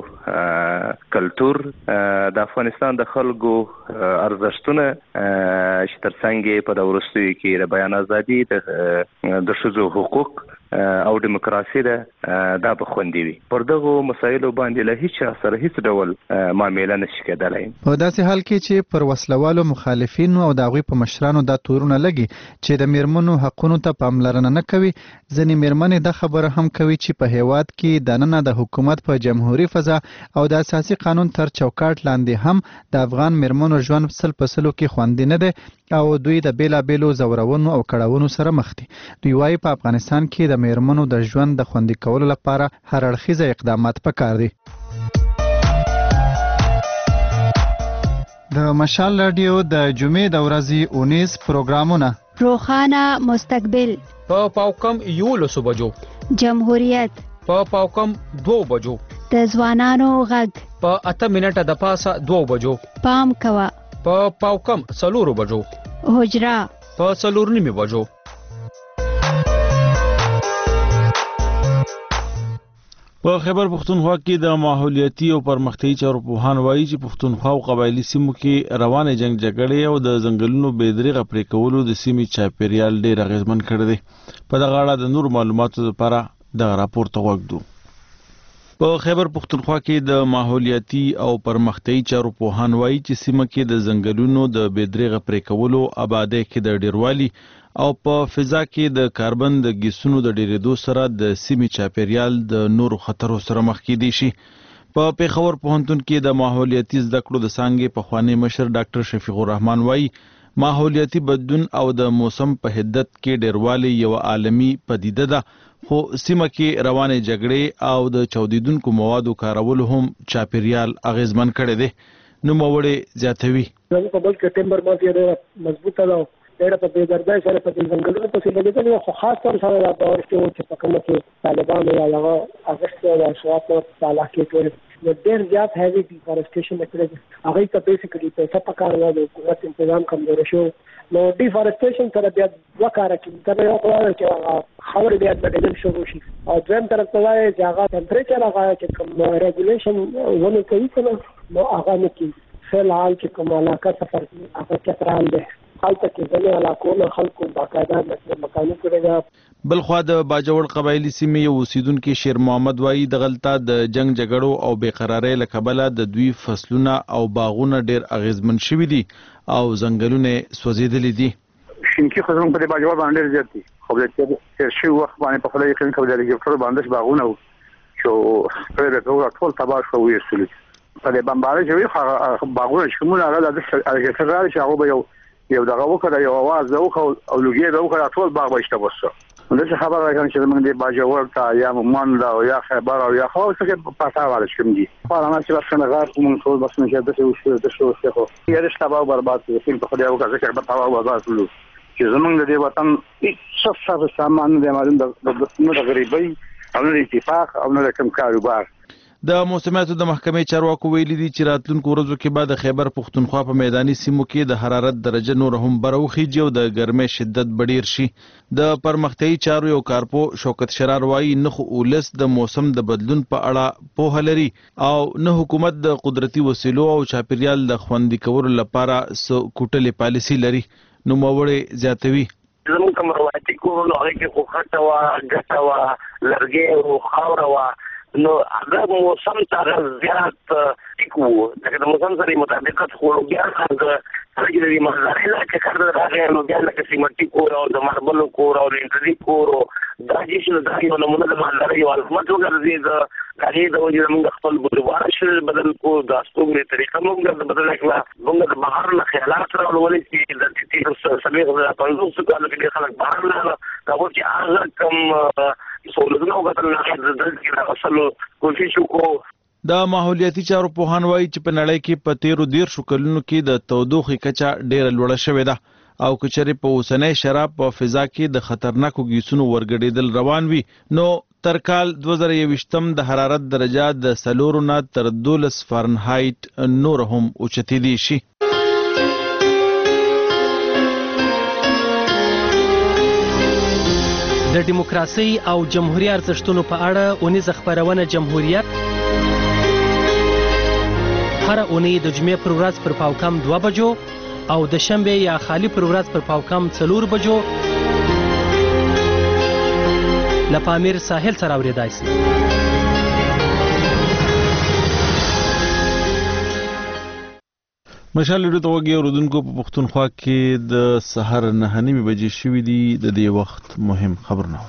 کلتور، د افغانستان د خلکو ارزښتونه چې ترڅنګ په د وروستیو کې د بیان ازادي، د ښځو حقوق او دیموکراسي ده دا به خوندي وي. پر دغه مسایلو باندې له هیڅ سره هیڅ ډول معامله نشي کېدلی. په داسې حال کې چې پر وسلوالو مخالفینو او د هغوی په مشرانو دا تورونه لګي چې د میرمنو حقونو ته پاملرنه نه کوي، ځینې میرمنې دا خبره هم کوي چې په هیواد کې دننه د حکومت په جمهوریت فضا او د اساسي قانون تر چوکاټ لاندې هم د افغان میرمنو ژوند سل په سلو کې خوندي نه دی او دوی د بیلابیلو زورونو او کړاوونو سره مخ دي. دوی وايي په افغانستان کې د میرمنو د ژوند د خوندي کولو لپاره هر اړخیزه اقدامات پکار دي. د مشال رادیو د جمعې د ورځې 19 پروګرامونه: روخانه مستقبل په پاوکم 11 بجو، جمهوریت په پاوکم 2 بجو، د ځوانانو غږ په 8 منټه د پاسه 2 بجو، پام کوه په پاوکم 4 بجو، حجره په 4:30 بجو. په خیبر پښتونخوا کې د ماحولیاتي او پرمختیايي چارو پوهان وایي چې پښتونخوا او قبایلی سیمو کې روانه جنگ جګړې او د ځنګلونو بېدریغه پرې کولو د سیمې چاپیریال ډېر اغېزمن کړی دی. په دغه اړه د نور معلوماتو لپاره دغه راپور ته غوږ دو. په خیبر پښتونخوا کې د ماحولیاتي او پرمختیايي چارو پوهان وایي چې سیمه کې د ځنګلونو د بېدریغه پرې کولو، آبادۍ کې د ډیروالي او په فضا کې د کاربن د ګیسونو د ډیریدو سره د سیمې چاپیریال د نورو خطرو سره مخ کېدی شي. په پېښور پوهنتون کې د ماحولیاتي زده کړو د څانګې پخوانی مشر ډاکټر شفیق الرحمن وایي ماحولیاتي بدلون او د موسم په حدت کې ډیروالی یو عالمي پدیده ده، خو سیمه کې روانې جګړې او د چاودیدونکو موادو کارول هم چاپیریال اغیزمن کړی دی. نوموړی زیاتوي په بل کې ټیمبر مارکیټ مضبوطه ده، ډېر په بېدردۍ سره په ځنګلونو پسې لګېدلي، خو خاص طور سره دا باور کوي چې په کومه کې طالبانو یا هغه اغوستو د اشرافو په علاقې کې نو ډېر زیات هیوي ډیفارسټیشن کړی. هغوی ته بیسیکلي پیسه پکار وه، د حکومت انتظام کمزوری شو. نو ډیفارسټیشن سره بیا دوه کاره کېږي. دا یو خو دا چې هغه خاورې بیا بډېدل شروع شي، او دویم طرف ته دا چې هغه ټمپریچر هغه چې کوم ریګولیشن ونې کوي که نه نو هغه نه کېږي. فلحال چې کوم علاقه سفر کوي هغه چترال دی، هلته کې ځینې علاقو نه خلکو باقاعده مکاني کړې ده. بلخوا د باجوړ قبایلي سیمې یو اوسیدونکي شیر محمد وایي دغلته د جنگ جګړو او بېقرارۍ له کبله د دوی فصلونه او باغونه ډېر اغېزمن شوي دي او ځنګلونه سوځېدلي دي. شینکي خو زموږ په دې باجوړ باندې ډېر زیات دي، خو د تېر شوي وخت باندې په خپله یقین کوو د هلیکاپټر باندې باغونه وو چې پرې ټول تباه شو ویستلي. په دې بمبارۍ چې وي خو باغونه چې کومونه هغه د هلیکاپټر راغلی چې هغه به یو دغه وکړه، یو اواز ده وکړه او لوګي ده وکړه، ټول باغ به اشته وسو. داسې خبره راکړم چې زموږ د باجوړ ته یا منډه او یا خیبر او یا خو څه پټا واله شوم دي خواړه چې بس نه غار کوم ټول بس نه داسې وشو د شو څه خو یې رښتا به برباد شي. فلم په خدای وکړه چې په تاوا وځه ټول چې زموږ د دې وطن هیڅ څه سامان نه معلوم د غریبۍ او نه اتفاق او نه کوم کاروبار. د موسمیاتو د محکمې چارواکو ویلي دي چې راتلونکو ورځو کې به د خیبر پښتونخوا په میداني سیمو کې د حرارت درجه نور هم بروخیږي او د ګرمۍ شدت به ډیر شي. د پرمختیايي چارو یو کارپو شوکت شرار وایي نه خو اولس د موسم د بدلون په اړه پوهه لري او نه حکومت د قدرتي وسیلو او چاپیریال د خوندي کولو لپاره کوټلې پالیسي لري. نوموړی زیاتوي زموږ کوم روایتي کورونه هغه کې خو خټه وه، ګټه وه، لرګی و، خاوره وه، نو هغه موسم ته زیات ټیک وو. لکه د موسم سره مطابقت خو بیا هغه خلک د دې مزارع نه چې کار راغی نو بیا لکه سیمټي کور او د ماربلو کور او د انټري کور دا چې دا یو نمونه د مزارع یو حکومت وګرځي د هغې د وجې موږ خپل بودیوار شل بدل کو د استوګنې طریقه موږ بدل کړه. موږ د بهر نه خیالات راولولې چې د تېرو څلوېښت 50 کالو کې خلک بهر نه هغه چې هغه کوم سهولتونه وکړل هغه د دلته د اصلو کوشش وکړو. د ماحولیاتي چارو پوهان وایي چې په نړۍ کې په تیرو 13 کلونو کې د تودوخې کچه ډېره لوړه شوې ده او که چېرې په اوسنۍ شراب په فضا کې د خطرناکو ګیسونو ورګډېدل روان وي نو تر کال 2021 د حرارت درجه د 4 نه تر 12 فارنهایت نور هم اوچتېدی شي. د دیموکراسي او جمهوریت ارزښتونو په اړه اونیزه خبرونه جمهوریت هر اونۍ د جمعې پر ورځ پر پاوکم 2 بجو او د شنبه یا خالی پر ورځ پر پاوکم 4 بجو له پامیر ساحل سره اورېدای شي. مشال لري ته وګي اوردونکو په پښتونخوا کې د سحر 9:30 بجې شوې دي. د دې وخت مهم خبرونه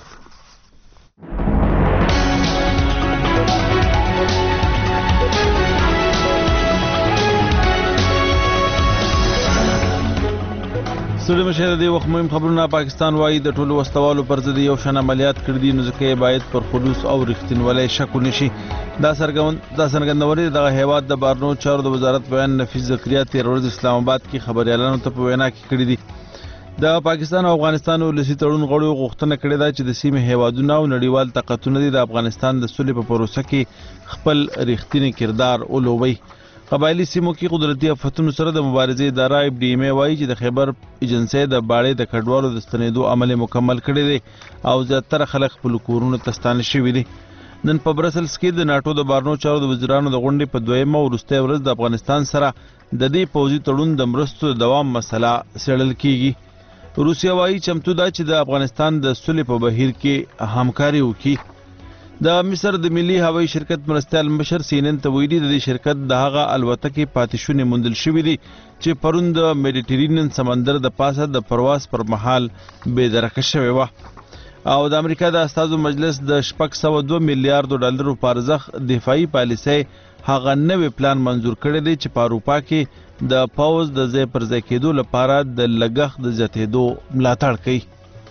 سړي مشه د وخت مهم خبرونه. پاکستان وايي د ټولو وسلوالو پر ضد یو شان عملیات کړی دي، نو ځکه باید پر خلوص او رښتینولۍ شک ونشي. دا څرګندونه د هیواد د بهرنیو چارو د وزارت بیان نفیس زکریا تیر ورځ اسلام آباد کې خبريالانو ته په وینا کې کړی دي. د پاکستان او افغانستان ولسی تړون غړو غوښتنه کړې ده چې د سیمې هیوادونو او نړیوال طاقتونو د افغانستان د صلح په پروسه کې خپل رښتینی کردار ولوبي. قبایلی سیمو کې قدرتي آفتونو سره د مبارزې اداره FDMA وایي چې د خیبر ایجنسی د باړې د کډوالو د ستنېدو عمل مکمل کړی دی او زیاتره خلک خپل کورونو ته ستانه شوي دي. نن په برسلز کې د ناتو د بهرنیو چارو د وزیرانو د غونډې په دویمه وروستۍ ورځ د افغانستان سره د دې پوځي تړون د مرستو د دوام مسله څېړل کیږي. روسیا وایي چمتو ده چې د افغانستان د صلح په بهیر کې همکاري وکړي. د مصر د ملي هوایي شرکت مرستیال مشر CNN ته ویلي د دې شرکت د هغه الوتکې پاتې شونې موندل شوې دي چې پرون د میډیټرینین سمندر د پاسه د پرواز پر مهال بې درکه شوې وه او د امریکا د استازو مجلس د 602 میلیارډ ډالرو په ارزښت دفاعي پالیسۍ هغه نوې پلان منزور کړی دی چې په اروپا کې د پوځ د ځای پر ځای کېدو لپاره د لګښت د زیاتېدو ملاتړ کوي.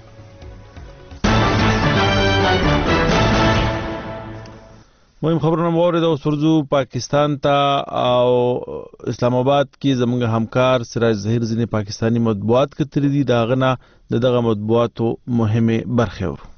مهم خبرونه مورد او سرزو پاکستان ته او اسلام آباد کې زموږ همکار سراج ظهیر ځینې پاکستانی مطبوعات کتري دي. داغه دغه مطبوعاتو مهمه برخه ور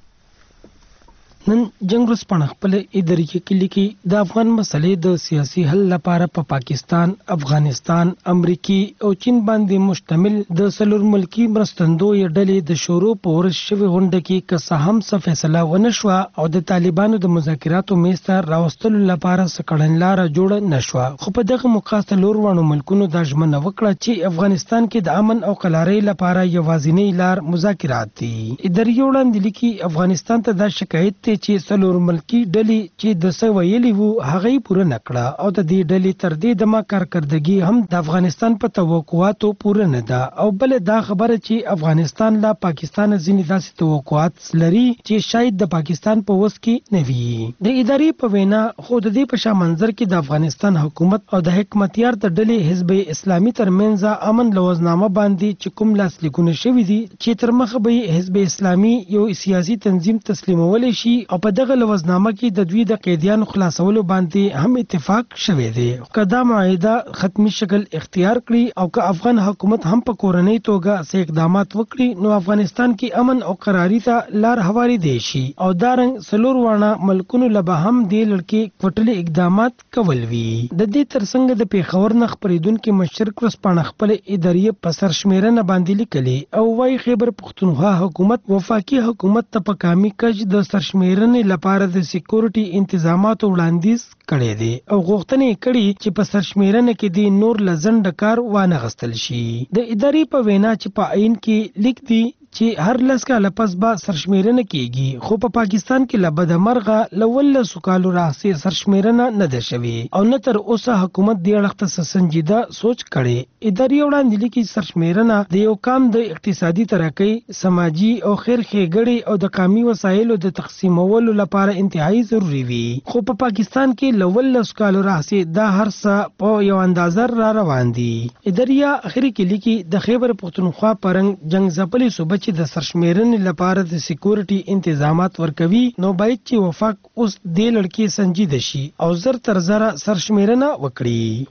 نن جنگ ورځپاڼه خپل اداري کې لیکي د افغان مسلې د سیاسي حل لپاره په پاکستان، افغانستان، امریکي او چین باندې مشتمل د څلور ملکی مرستندوی ډلې د شروع په ورځ شوی غونډه کې که څه هم څه فیصله ونه شوه او د طالبانو د مذاکراتو میز ته راوستلو لپاره څه کړنلاره جوړه نه شوه، خو په دغه موقع څلور وړو ملکونو دا ژمنه وکړه چې افغانستان کې د امن او قلارۍ لپاره یوازینی لار مذاکرات دي. اداري وړاندې لیکي افغانستان ته دا شکایت چې څلور ملکی ډلې چې د څه ویلي وو هغه پوره نکړه او د دې ډلې تر دې دمه کارکردګي هم د افغانستان په توقعاتو پوره نه ده او بل دا خبره چې افغانستان لا پاکستان ځینې داسې توقعات لري چې شاید د پاکستان په وس کې نه وي. د ادارې په وینا خو د دې په شا منظر کې د افغانستان حکومت او د حکمتیار د ډلې حزب اسلامي ترمنځ امن لوزنامه باندې چې کوم لاسلیکونه شوي دي چې تر مخه به حزب اسلامي یو سیاسي تنظیم تسلیمول شي او په دغه لوزنامه کې د دوی د قیدیانو خلاصولو باندې هم اتفاق شوی دی. که دا معاهده ختمي شکل اختیار کړي او که افغان حکومت هم په کورنۍ توګه څه اقدامات وکړي نو افغانستان کې امن او قراري ته لار هواري دی شي او دا رنګ څلور واړه ملکونو له هم دې لړکې کوټلي اقدامات کول وي. د دې ترڅنګ د پیښور نه خپرېدونکي مشرک ورځپاڼه خپل ادارې په سرشمیرنه باندې لیکلي او وايي خیبر پښتونخوا حکومت وفاقي حکومت ته په کامي کج د سرشمیرنې لپاره د سکیورټي انتظاماتو وړاندیز کړی دی او غوښتنې کړي چې په سرشمیرنه کې د نور لزند کار وانه غستل شي. د ادارې په وینا چې په عین کې لیک دی چې هر لس کاله پس به سرشمیرنه کیږي خو په پاکستان کې لبد مرغه لول سکالو راځي سرشمیرنه نه ده شوی او نه تر اوسه حکومت دې اړخ سنجیده سوچ کړي. اداري وړاندې لیکي سرشمیرنه د یو کام د اقتصادي ترقۍ، سماجی او خیر ښېګړې او د قومي وسایلو د تقسیمولو لپاره انتهایی ضروری وي خو په پاکستان کې لول سکالو راځي دا هر څه په یو اندازه را روان دي. اداري اخري کې لیکي د خیبر پښتونخوا پرنګ جنگ ځپلي صوبه چې د سرشمیرنې لپاره د سکیورټي انتظامات ورکوي نو باید چې وفاق اوس دې لړکې سنجیده شي او زر تر زره سرشمیرنه وکړي.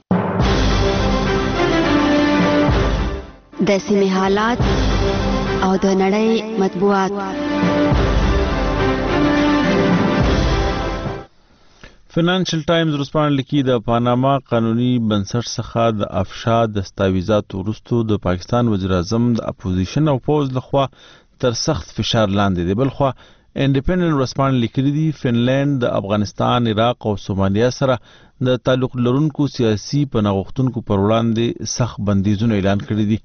د سیمې حالات او د نړۍ مطبوعات. فینانشل ټایمز ورځپاڼه لیکي د پاناما قانوني بنسټ څخه د افشا دستاویزاتو وروسته د پاکستان وزیر اعظم د اپوزیشن او پوز لخوا تر سخت فشار لاندې دی. بلخوا انډیپندنت ورځپاڼه لیکلي دي فنلند د افغانستان، عراق او سومالیا سره د تعلق لرونکو سیاسي پناه غوښتونکو پر وړاندې سخت بندیزونه اعلان کړي دي.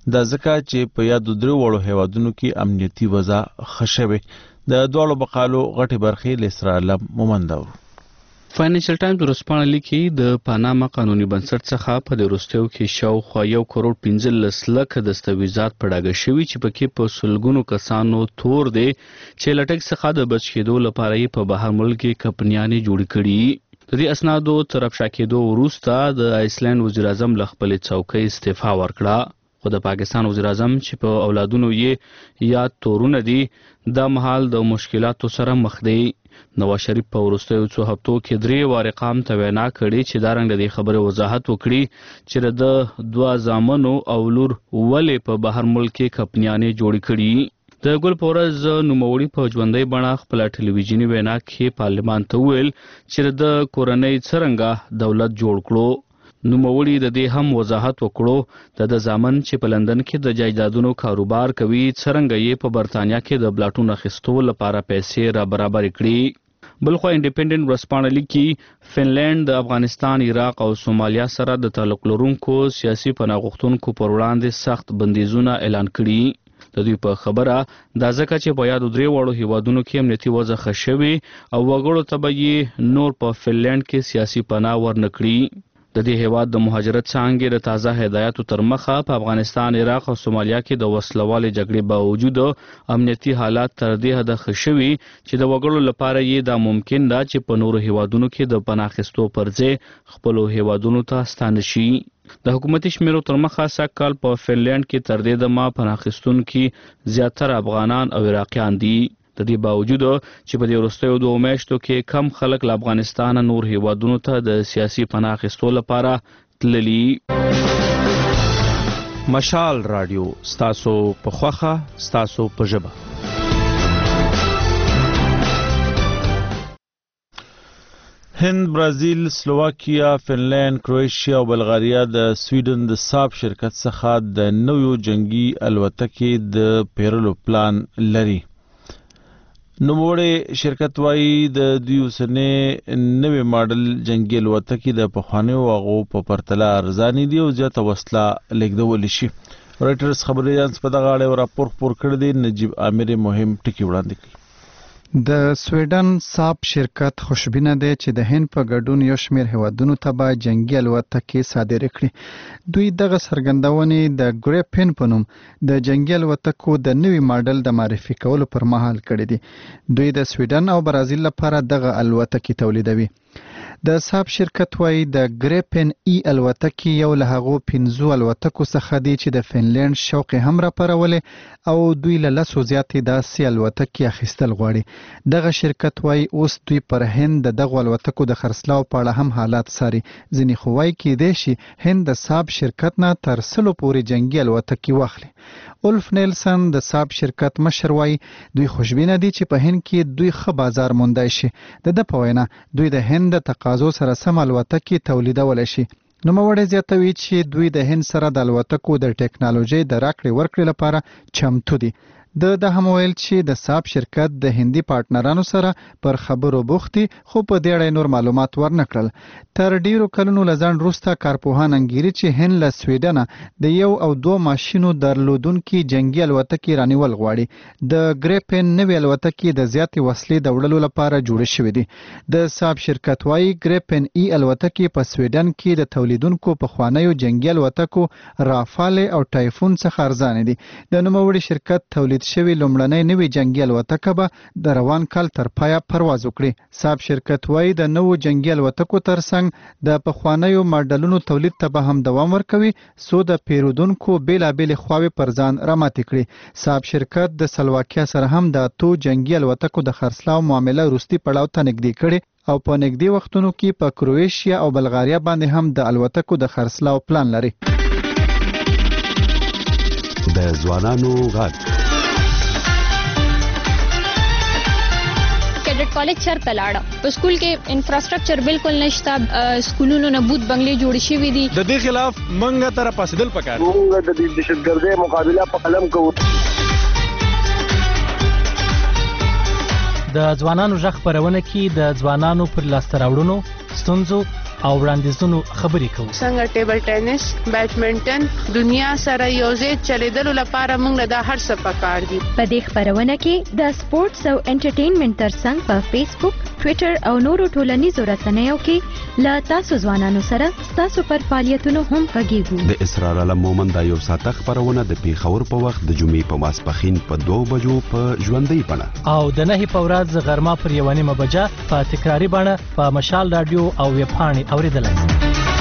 دا ځکه چې په یادو درې وړو هیوادونو کې امنیتي وضع ښه شوې. د دواړو بقالو غټې برخې له اسرائیل مومنده وو. فاینانشل ټایمز ورځپاڼه لیکي د پاناما قانوني بنسټ څخه په د وروستیو کې شاوخوا 1.15 لک دستاویزات په ډاګه شوي چې پکې په سلګونو کسانو تور دي چې لټک څخه د بچ کېدو لپاره یې په بهر ملک کې کمپنیانې جوړې کړي. د دې اسنادو تر افشا کېدو وروسته د آیسلند وزیر اعظم له خپلې څوکۍ استعفا ورکړه. خو د پاکستان وزیر اعظم چې په اولادونو یې یاد تورونه دي دا مهال د مشکلاتو سره مخ دی. نواز شریف په وروستیو څو هفتو کې 3 وارې قام ته وینا کړې چې دا رنګ د خبرې وضاحت وکړي چې د 2 زامنو او لور ولې په بهر ملک کې کمپنیانې جوړې کړي. د ګل پورز نوموړي په ژوندۍ بڼه خپل ټلویزیونی وینا کې پارلمان ته ویل چې د کورنۍ څرنګه دولت جوړ کړو. نوموړي د دې هم وضاحت وکړو د زامن چې په لندن کې د جایدادونو کاروبار کوي څرنګه یې په برتانیا کې د بلاټونو اخیستو لپاره پیسې را برابر کړي. بلخو انډیپندنت ورځپاڼه لیکي فنلند د افغانستان، عراق او سومالیا سره د تعلق لرونکو سیاسي پناه غوښتونکو پر وړاندې سخت بندیزونه اعلان کړي. د دوی په خبره دا ځکه چې په یادو 3 وړو هیوادونو کې امنیتي وضع ښه شوې او وګړو ته به یې نور په فنلند کې سیاسي پناه ورنکړي. د دې هیواد د مهاجرت څانګې د تازه هدایاتو تر مخه په افغانستان، عراق او سومالیا کې د وسلوالې جګړې باوجود امنیتي حالات تر دې حده ښه شوي چې د وګړو لپاره یې دا ممکن ده چې په نورو هیوادونو کې د پناه اخیستو پر ځای خپلو هیوادونو ته ستانه شي. د حکومتي شمیرو تر مخه سږکال په فنلند کې تر دې دمه پناه اخیستونکي زیاتره افغانان او عراقیان دي. د دې باوجود چې په دې وروستیو 2 میاشتو کې کم خلک له افغانستان نور هیوادونو ته د سیاسي پناه اخیستو لپاره تللي. مشال رادیو ستاسو په خوخه ستاسو په ژبه. هند، برازیل، سلوواکیا، فنلند، کروشیا او بلغاریا د سویډن د ساب شرکت څخه د نویو جنگي الوتکې د پیرلو پلان لري. نوموړی شرکت وايي د دوی اوسنۍ نوې ماډل جنگي الوتکې د پخوانیو هغو په پرتله ارزانې دي او زیاته وسله لیږدولی شي. رایټرز خبري اژانس په دغه اړه راپور خپور کړی دی. نجیب عامر مهم ټکي وړاندې کړي. د سویډن ساب شرکت خوشبینه دی چې د هند په ګډون یو شمېر هیوادونو ته به جنگي الوتکې صادرې کړي. دوی دغه څرګندونې د ګریپن په نوم د جنگي الوتکو د نوي ماډل د معرفي کولو پر مهال کړي دي. دوی د سویډن او برازیل لپاره دغه الوتکې تولیدوي. د ساب شرکت وايي د ګریپن ای الوتکې یو له هغو 15 الوتکو څخه دي چې د فنلند شوق هم راپارولې او دوی له 10 زیاتې داسې الوتکې اخیستل غواړي. دغه شرکت وايي اوس دوی پر هند دغه الوتکو د خرڅلاو په اړه هم حالات څاري. ځینې خو وايي کېدای شي هند د ساب شرکت نه تر 100 پورې جنگي الوتکې واخلي. اولف نیلسن د ساب شرکت مشر وايي دوی خوشبینه دي چې په هند کې دوی ښه بازار موندای شي. د په وینا دوی د هند د تقاضو سره سم الوتکې تولیدولی شي. نوموړی زیاتوي چې دوی د هند سره د الوتکو د ټیکنالوژي د راکړې ورکړې لپاره چمتو دي. د هم ویل چې د ساب شرکت د هندي پارټنرانو سره پر خبرو بوختي خو په دې اړه نور معلومات ورنکړل. تر ډیرو کلونو لزان روستا کارپوهان انګیري چې هند له سویډن د 1 او 2 ماشینو درلودونکي جنگي الوتکې رانیول غواړي. د ګریپن نوې الوتکې د زیاتې وسلې د وړلو لپاره جوړې شوې دي. د ساب شرکت وايي ګریپن ای الوتکې په سویډن کې د تولیدونکو په خوانیو جنگي الوتکو رافال او ټایفون څخه ارزانه دي. د نوموړي شرکت تولید شوی لومړنۍ نوې جنگي الوتکه به د روان کال تر پایه پرواز وکړي. ساب شرکت وايي د نوو جنگي الوتکو ترڅنګ د پخوانیو ماډلونو تولید ته به هم دوام ورکوي څو د پیرودونکو بیلابېلې خواوې پر ځان راماتې کړي. ساب شرکت د سلواکیا سره هم د 2 جنگي الوتکو د خرڅلاو معامله وروستي پړاو ته نږدې کړي او په نږدې وختونو کې په کروشیا او بلغاریا باندې هم د الوتکو د خرڅلاو پلان لري. د ځوانانو غږ کیډټ کالج چرته لاړه. په سکول کې انفراستراکچر بالکل نشته. سکولونو نه بوت بنگلې جوړ شوي دي. د دې خلاف منګه تر پاسدل پکار. موږ د دهشتګردۍ مقابله په قلم کوو. د ځوانانو ژغ خپرونه کې د ځوانانو پر لاسته راوړنو، ستونزو او وړاندیزونو خبرې کوو. څنګه ټیبل ټینس، بیډمنټن دنیا سره یوځای چلیدلو لپاره موږ له هر څه پکار دي. په دې خبرونه کې د سپورتس او انټرټینمنټ ترڅنګ په فیسبوک، ټوئیټر او نورو ټولنیزو رسنیو کې له تاسو ځوانانو سره تاسو پر فعالیتونو هم غږیږو. د اسرار علم مومن دا یو ساعته خبرونه د پیښور په وخت د جمعې په ماسپښین په 2 بجو په ژوندۍ بڼه او د 9 په ورځ غرمه پر 1:30 بجه په تکراری بڼه په مشال رادیو او ویب پاڼې اوریدلای شئ.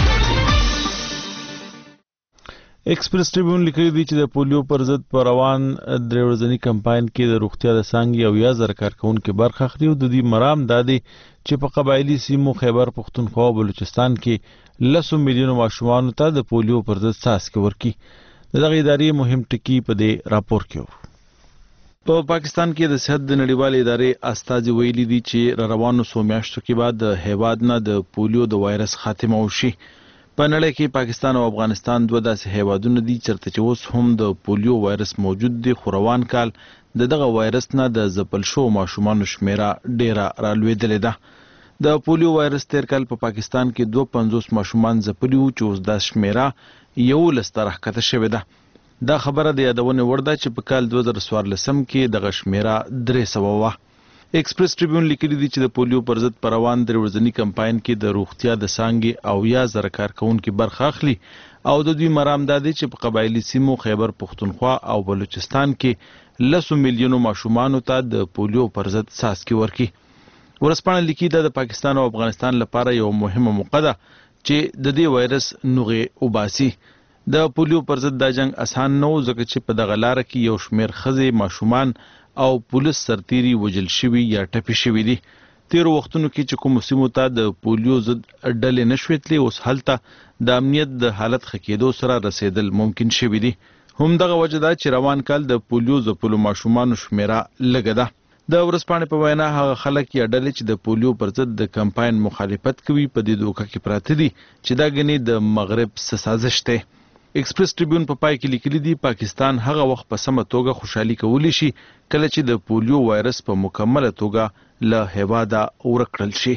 ایکسپریس ټریبیون لیکلی دی چې د پولیو پر ضد په روان 3 ورځني کمپاین کې د روغتیا د څانګې او 1000 کارکونکو برخه اخلي او د دې مرام دادي چې په قبایلی سیمو خیبر پختونخوا او بلوچستان کې 10 میلیون ماشومان ته د پولیو پر ضد څاڅکي ورکړي. دغه ادارې مهم ټکی په دې راپور کې و. په پاکستان کې د صحت د نړیوالې ادارې استازي ویلي دي چې روانو 100 میاشتو کې بعد د هیواد نه د پولیو د وایرس خاتمه وشي. په نړۍ کې پاکستان او افغانستان دوه داسې هیوادونه دي چېرته چې اوس هم د پولیو وایرس موجود دی، خو روان کال دغه وایرس نه د ځپل شوو ماشومانو شمیره ډیره رالوېدلې ده. د پولیو وایرس تیر کال په پاکستان کې 250 ماشومان ځپلي وو چې اوس دا شمیره 11 ته راښکته شوې ده. دا خبره د یادونې وړ ده چې په کال 2014 کې دغه شمیره 300 وه. ایکسپریس ټریبیون لیکلی دی چې د پولیو پر ضد په روان 3 ورځني کمپاین کې د روغتیا د څانګې او 1000 کارکونکو برخه اخلي او د دوی مرام دادي چې په قبایلی سیمو خیبر پختونخوا او بلوچستان کې 10 میلیون ماشومان ته د پولیو پر ضد څاڅکي ورکړي. ورځپاڼه لیکي دا د پاکستان او افغانستان لپاره یو مهمه موقع ده چې د دې وایرس نوغې وباسي. د پولیو پر ضد دا جنگ اسان نه و ځکه چې په دغه لاره کې یو شمیر ښځې، ماشومان او پولیس سرتیري وژل شوي یا ټپي شوي دي. تیرو وختونو کې چې کومو سیمو ته د پولیو ضد ډلې نشوې تلې، اوس هلته د امنیت د حالت ښه کېدو سره رسېدل ممکن شوي دي. همدغه وجه ده چې روان کال د پولیو ځپلو ماشومانو شمیره لږه ده. د ورځپاڼې په وینا هغه خلک یا ډلې چې د پولیو پر ضد د کمپاین مخالفت کوي په دې دوکه کې پراته دي چې دا ګنې د مغرب څه سازش دی. ایکسپریس ټریبیون په پای کې لیکلي دي پاکستان هغه وخت په سمه توګه خوشحالي کولی شي کله چې د پولیو وایرس په مکمله توګه له هیواده ورک کړل شي.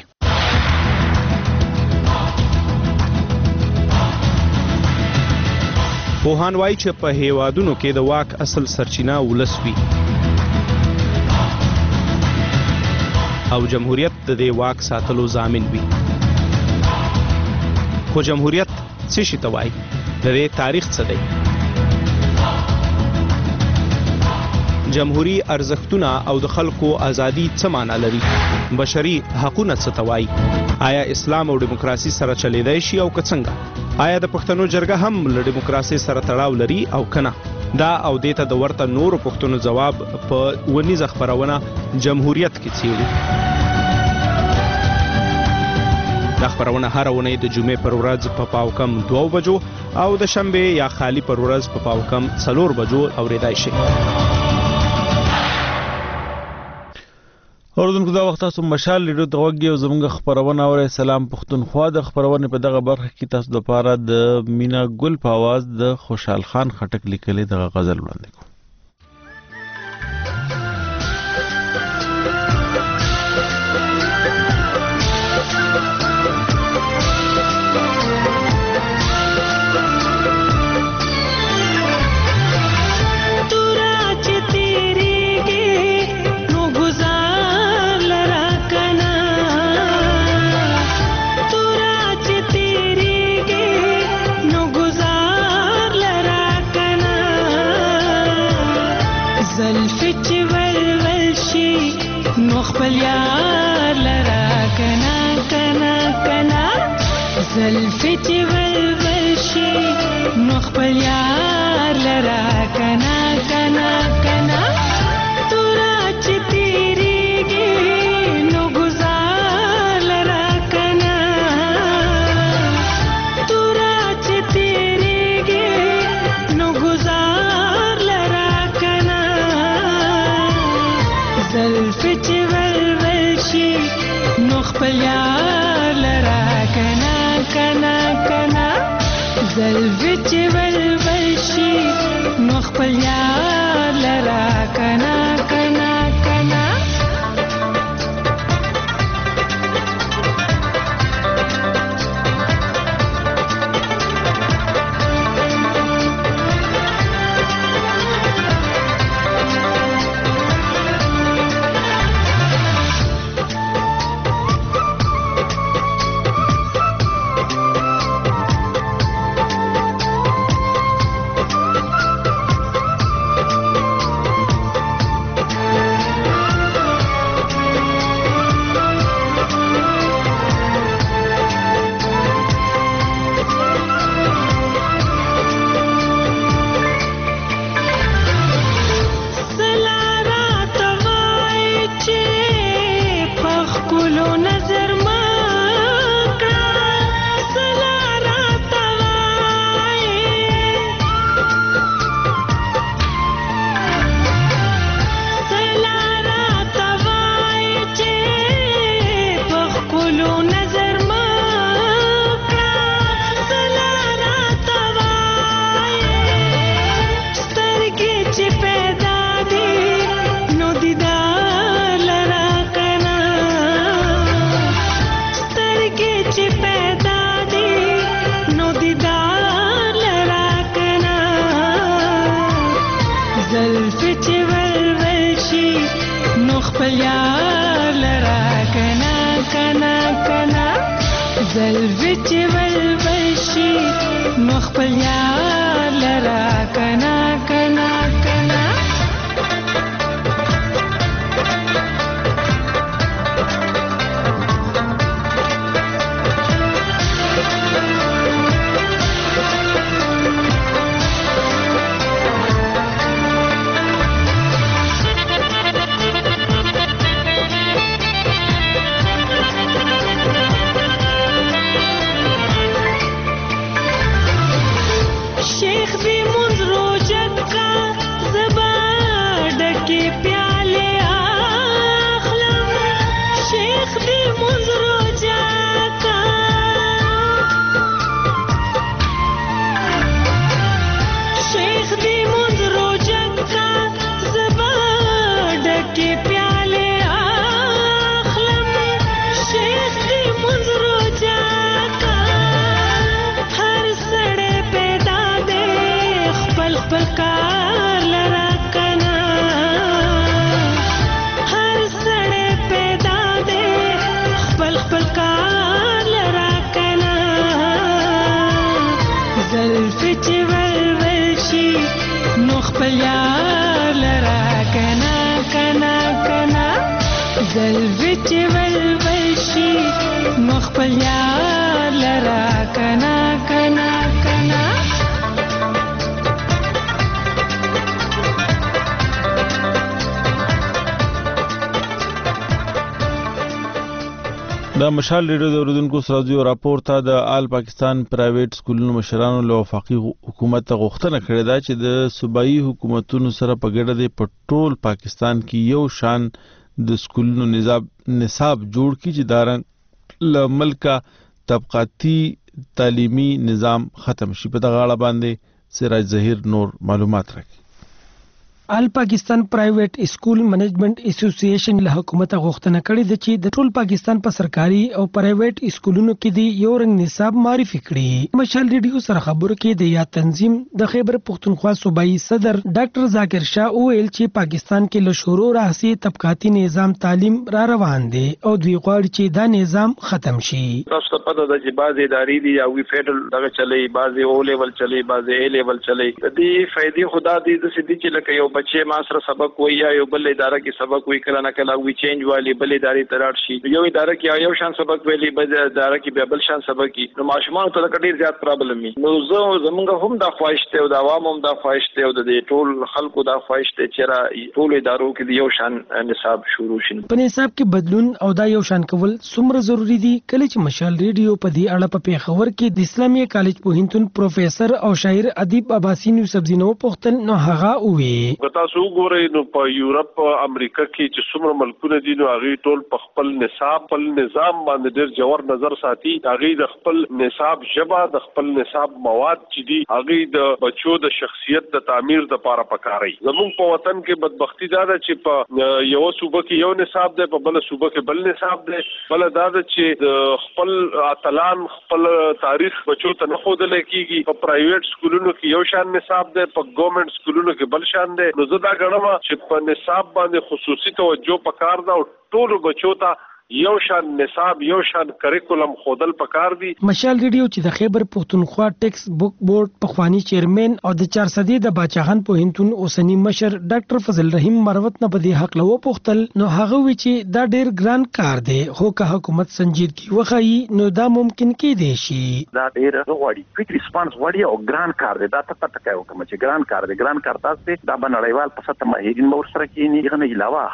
پوهان وایي چې په هیوادونو کې د واک اصل سرچینه ولس وي او جمهوریت د دې واک ساتلو ضامن وي. خو جمهوریت څه شي ته وایي؟ د دې تاریخ څه دی؟ جمهوری ارزښتونه او د خلکو ازادي څه معنا لري؟ بشري حقوقونه څه ته وایي؟ آیا اسلام او دیموکراسي سره چلیدای شي او که څنګه؟ آیا د پښتنو جرګه هم له دیموکراسي سره تړاو لري او کنه؟ دا او دیته د ورته نورو پښتنو جواب په ونیزه خبرونه جمهوریت کې څیړي. دا خبرونه هر ونې د جمعې پر ورځ په پاوکم 2 بجو او د شنبه یا خالی پر ورځ په پاوکم 4 بجو اوریدای شي. اوردونکو دا وخت تاسو مشال ریډیو ته وګورئ او زموږ خبرونه اورئ. سلام پښتونخوا د خبرونه په دغه برخه کې تاسو د پاره د مینا ګل په आवाज د خوشحال خان خټک لیکلې دغه غزل وړاندې کوم. زلفی چې ولول شي نو خپل یار لرا کنا کنا کنا تورا چې تیریږي نو گزار لرا کنا تورا چې تیریږي نو گزار لرا کنا زلفی چې ولول شي زلفې چې ولول شي نو خپل یار لرا کنا کنا کنا زلفې چې ولول شي نو خپل یار لرا کنا کنا کنا د مشال ریډیو د اوریدونکو سره راپور ته د آل پاکستان پرایویټ سکولونو مشرانو له وفاقي حکومت غوښتنه کړې ده چې د صوبایي حکومتونو سره په ګډه د پټول پاکستان کې یو شان د سکولونو نصاب جوړ کړي چې دارنګ له ملکه طبقاتي تعلیمي نظام ختم شي. په دغه اړه باندې سراج ظهیر نور معلومات راکړي. آل پاکستان پرایویټ سکول منیجمنت اسوسییشن له حکومت غوښتنه کړې ده چې د ټول پاکستان په سرکاري او پرایویټ سکولونو کې د یو رنګ نصاب معرفي کړي. مشال ریډیو سره خبرو کې د یا تنظیم د خیبر پختونخوا صوبایي صدر ډاکټر ذاکر شاه وویل چې پاکستان کې له شروع راهسي طبقاتي نظام تعلیم را روان دی او دوی غواړي چې دا نظام ختم شي. تاسو ته پته ده چې بعضې ادارې دي یا وی فیډرل دغه چلی، بعضې او لیول چلی، بعضې ای لیول چلی. د دې فائدې خدا دې داسې دي چې لکه یو بچې ما سره سبق وایي یا یو بل اداره کې سبق وایي، کله نه کله وی چینج والی بل ادارې ته لاړ شي. یو اداره کې یو شان سبق ویلي، بل اداره کې بیا بل شان سبق وي. نو ماشومانو ته ډېر زیات پرابلم وي. نو زمونږ هم دا خواهش دی او د عوامو هم دا خواهش دی او د ټول خلکو دا خواهش دی چې ټول ادارو کې یو شان نصاب شروع شي. په نصاب کې بدلون او دا یو شان کول څومره ضروری دي؟ کله چې مشال ریډیو په دې اړه په پیښور کې د اسلامي کالج پوهنتون پروفیسور او شاعر ادیب عباسین یوسف زینو پوښتل نو هغه وویل تاسو وګورئ نو په یورپ امریکا کې چې څومره ملکونه دي نو هغه ټول په خپل نصاب په نظام باندې ډېر جوړ نظر ساتي. هغه د خپل نصاب ژبه، د خپل نصاب مواد چې دي هغه د بچو د شخصیت د تعمیر لپاره پکاري. زموږ په وطن کې بدبختی دا ده چې په یو صوبه کې یو نصاب دی، په بل صوبه کې بل نصاب دی. بل دا ده چې خپل اتلان خپل تاریخ بچو ته نه ښودل کېږي. په پرایویټ سکولونو کې یو شان نصاب دی، په ګورنمنت سکولونو کې بل شان دی. نو زه دا ګڼم چې په نصاب باندې خصوصي توجه پکار ده او ټولو بچو ته یو شان نصاب، یو شان کریکولم خودل پکار دي. مشال ریډیو چې د خیبر پختونخوا ټیکس بک بورډ پخوانی چیرمن او د 400 د باچاخان پوهنتون اوسنی مشر ډاکټر فضل رحیم مروت نه په دې حق لو پختل نو هغه وی چې دا ډیر ګران کار دی، خو که حکومت سنجیدګي وخایي نو دا ممکن کېدای شي. دا ډیر غوړي کویک ریسپانس وړي او ګران کار دی. دا ته پته کوي کوم چې ګران کار دی. ګران کار تاسو دا بنړیوال په سطح ماهرین مور سره کېنی. هغه نه علاوه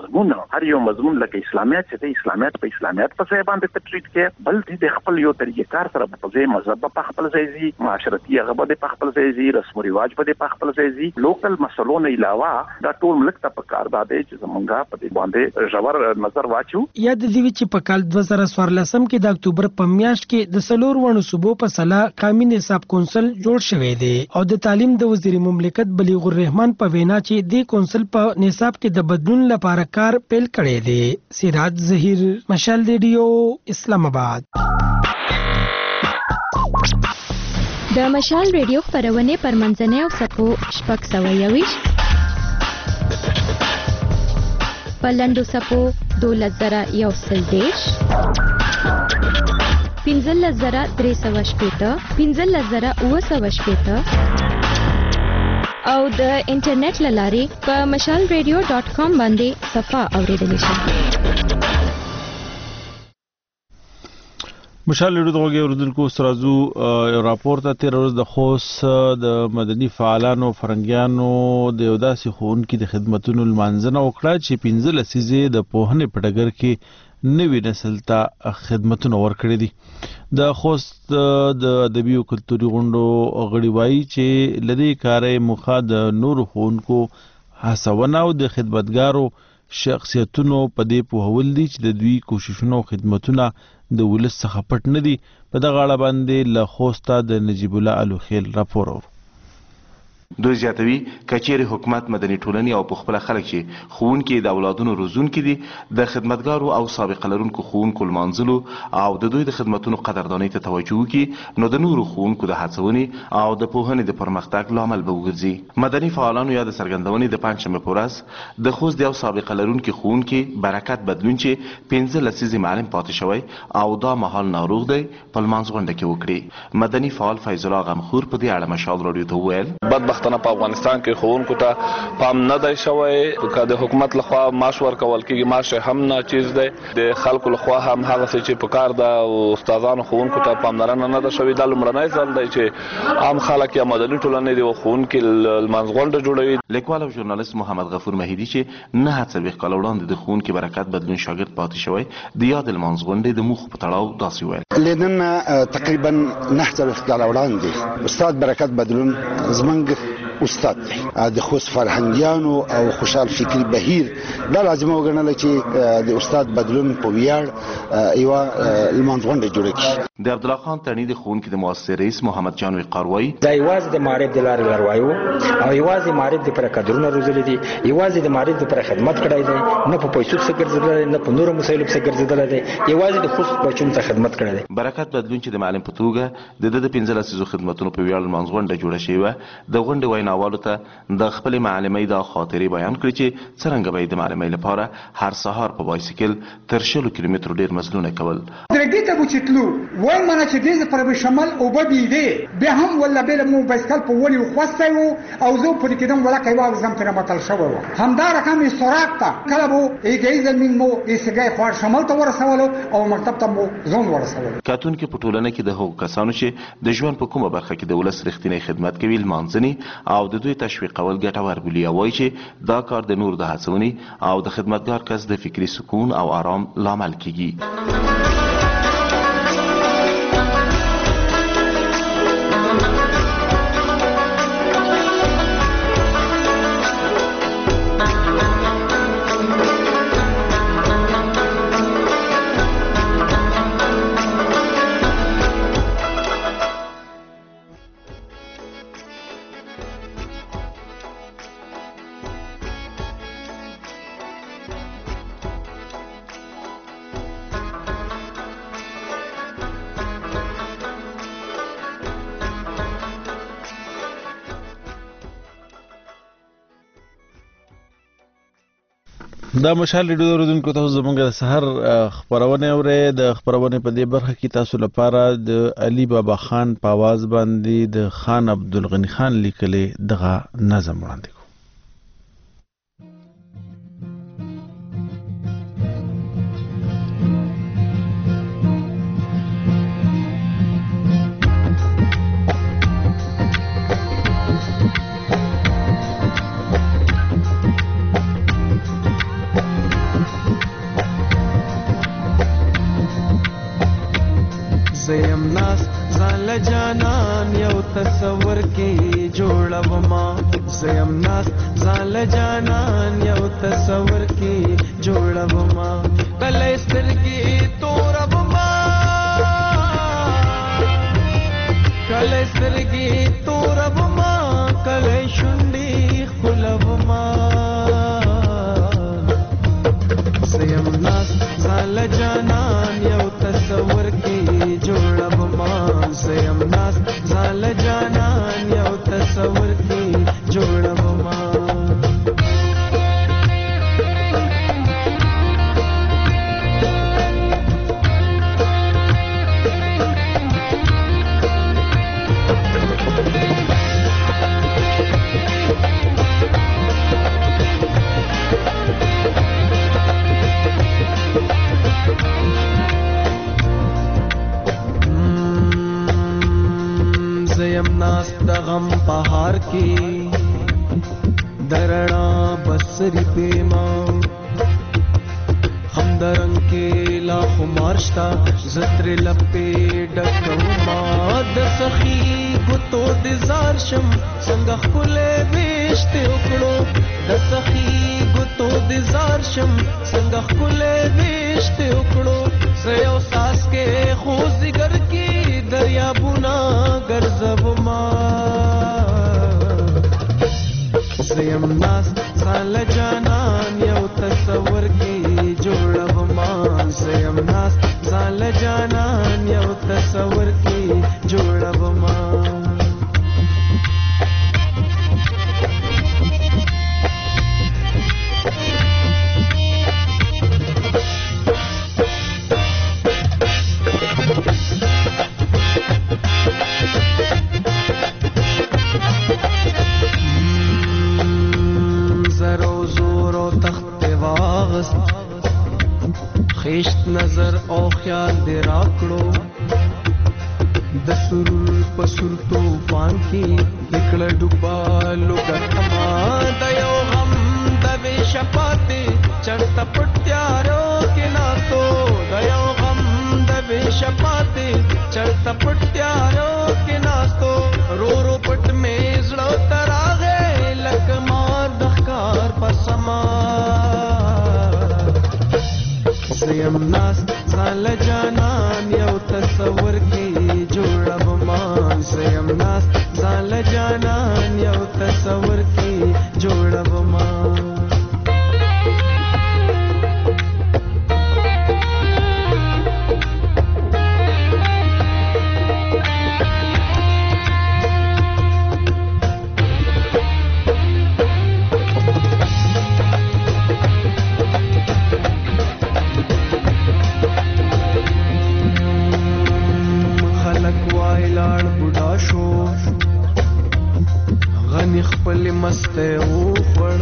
هر یو مضمون لکه اسلامیت چې اسلامیت په ځای باندې تطریق کې، بل دې د خپل یو طریقې کار سره په ځای مذهب په خپل ځای زی، معاشرتي هغه به په خپل ځای زی، رسم او رواج به په خپل ځای زی. لوکل مسلو نه علاوه دا ټول ملک ته په کار دی چې زمونږه په دې باندې ژور نظر واچو. یا د دې چې په کال 2014 کې د اکتوبر په میاشت کې د سلور ونو صوبو په سلا قومي نصاب کونسل جوړ شوی دی او د تعلیم د وزیر مملکت بلیغ الرحمن په وینا چې د کونسل په نصاب کې د بدلون لپاره کار پیل کړی دی. سراج ظهیر، مشال ریډیو، اسلام آباد. د مشال ریډیو خبرونه پر منځنۍ او سکو شپږ سوه یویش په لنډو سپو 12110 15380 15380 او د انټرنیټ لارې په mashalradio.com باندې صفه اوریدل شي. مشال لرو دغه اوردونکو سرازو راپور ته تیر ورځ د خوست د مدني فعالانو فرنګیانو د یو داسې ښوونکي د خدمتونو لمانځنه وکړه چې 15 لسیزې د پوهنې په ډګر کې نوي نسل ته خدمتونه ورکړي دي. د خوست د ادبي او کلتوري غونډو غړي وایي چې لدې کاري مخه د نورو ښوونکو هڅونه او د خدمتګارو شخصیتونو په دې پوهول دي چې د دوی کوششونو او خدمتونه د ولس څخه پټ نه دي. په دغه اړه باندې له خوسته د نجیب الله الوخیل راپور اورو. دوی زیاتوي کچېرې حکومت مدني ټولنې او په خپل خلک چې ښوونکي د اولادونو روزونکي دي د خدمتګارو او سابقه لرونکو ښوونکو لمانځلو او د دوی د خدمتونو قدردانۍ ته توجه وکړي نو د نورو ښوونکو د هڅونې او د پوهنې د پرمختګ لامل به وګرځي. مدني فعالانو یا د څرګندونې د پنجشنبې په ورځ د خوست د یو سابقه لرونکي ښوونکي برکت بدلون چې 15 لسیزې معلم پاتې شوی او دا مهال ناروغ دی په لمانځ غونډه کې وکړي. مدني فعال فیض الله غمخور په دې اړه مشال راډیو ته وویل بدبختانه په افغانستان کې ښوونکو ته پام نه دی شوی که د حکومت لخوا معاش ورکول کېږي معاش هم نه چیز دی د خلکو لخوا هم هغسې چې په کار ده او استادانو ښوونکو ته پاملرنه نه ده شوې. دا لومړنی ځل دی چې عام خلک یا مدني ټولنې د ښوونکي لمانځ غونډه جوړوي. لیکوال او ژورنالیست محمد غفور مهیدي چې 9 کاله وړاندې د ښوونکي برکت بدلون شاګرد پاتې شوی د یاد لمانځ غونډې د موخو په تړاو داسې ویل. لنن تقریبا 9 کاله وړاندې استاد برکت بدلون زمونږ استاد دی د خوست فرهنګیانو او خوشحال فکری بهیر دا لازم وګڼل چې د استاد بدلون په ویاړ یو لمانځ غونډه جوړه کړي. د عبد الله خان تڼي د ښوونکي د مؤسسې رئیس محمد جان وقاروي دا یوازې د معرف د لارې لاروایو او یوازې معرف د پر قدرونه روزلي دي یوازې د معرف د پر خدمت کړای دی نه په پیسو څخه ګرځیدل نه په نورو مسایلو څخه ګرځیدل دی یوازې د خوست بچو ته خدمت کړای دی. برکت بدلون چې د معلم په توګه د 15 لسیزو خدمتونو په ویاړ لمانځ غونډه جوړه شوی د غونډې ویناوالو ته د خپل معلمۍ د خاطرې بیان کړي چې څنګه به د معلمۍ لپاره هر سهار په بایسکل تر 100 کیلومترو ډیر مزلونه کول. درګې ته بوچتلو وای مانه چې دې پر شمال او ببي دی به هم ولا به مو بایسکل په ولي خوسته او زه په دې کې دم ولا کوي زم تر متل شو همدا رقم سرعت تا کله وو ایګې زمين مو ایسګای خور شمال ته ورسول او مکتب ته مو ځون ورسول. کاتون کې په ټولنه کې د هغو کسانو چې د ژوند په کومه برخه کې د ولس رښتینی خدمت کوي لمانځني او د دوی تشویقول ګټور بولي وایي چې دا کار د نور د هڅونې او د خدمتګار کس د فکری سکون او آرام لامل کیږي. دا مشال ریډیو اوریدونکو تاسو زموږ د سحر خبرونه اورئ. د خبرونه په دې برخه کې تاسو لپاره د علي بابا خان په आवाज باندې د خان عبدالغنی خان لیکلي دغه نظم وړاندې کوم. زیم ناس ځان له جانان یو تصور کې جوړوما زیم ناس ځان له جانان یو تصور کې جوړوما کله سترګې توربما کله سترګې توربما کله شونډې خلوما زیم ناس ځان له جانان یو تصور کې جوړوما زیم ناس ځان له جانان یو تصور کې جوړوما کې درنا بسری پیما همدرنګ کې لا خمارشتا زتر لپې ډکوما د سخی ګوتو د زار شم څنګه خپلې وشته وکړو د سخی ګوتو د زار شم څنګه خپلې وشته وکړو زيو ساس کې خو زګر کې دریابونه ګرځب ما زیم ناس ځان جانان یو تصور کې جوړب ما زیم ناس ځان جانان یو تصور کې جوړب ما خیشت نظر او خیال دې راکړو د سرور پسور توفان کې نکړه ډوبا لوګما د یو غم د وشپاتې چرته پټیارو کې ناتو د یو غم د وشپاتې چرته پټیارو کې ناتو رو رو پټ مې زړه تراغه لکما د ښکار پسما زیم ناس ځان جانان یو تصور کې جوړب ما زیم ناس ځان جانان یو تصور کې جوړب ما خپل مسته او خړ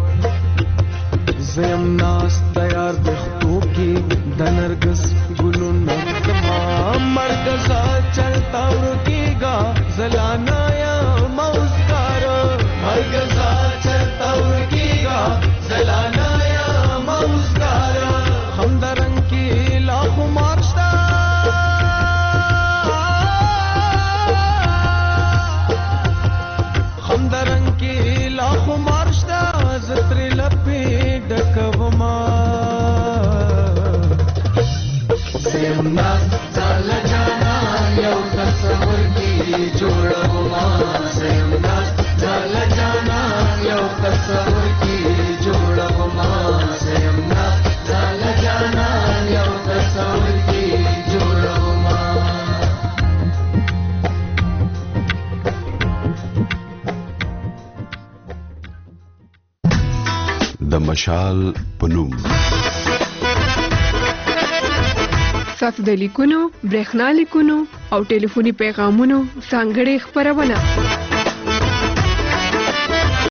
زم ناس تیار دختو کې د نرګس ګلو نکما مرګزا چلتا ورکیگا زلانا یا موسکار مرګزا چلتا ورکیگا زلانا یا موسکار همدرنګ کې لاخو مارشتا همدرنګ کې لاخو مارشتا زتر لپې ډکوما زما ځل جانان یو تصور کې جوړوما زما ځل جانان یو تصور کې جوړوما زما ځل جانان یو تصور کې جوړوما د مشال پنوم ستاسو د لیکونو برېښنا لیکونو او ټلیفوني پیغامونو ځانګړې خبرونه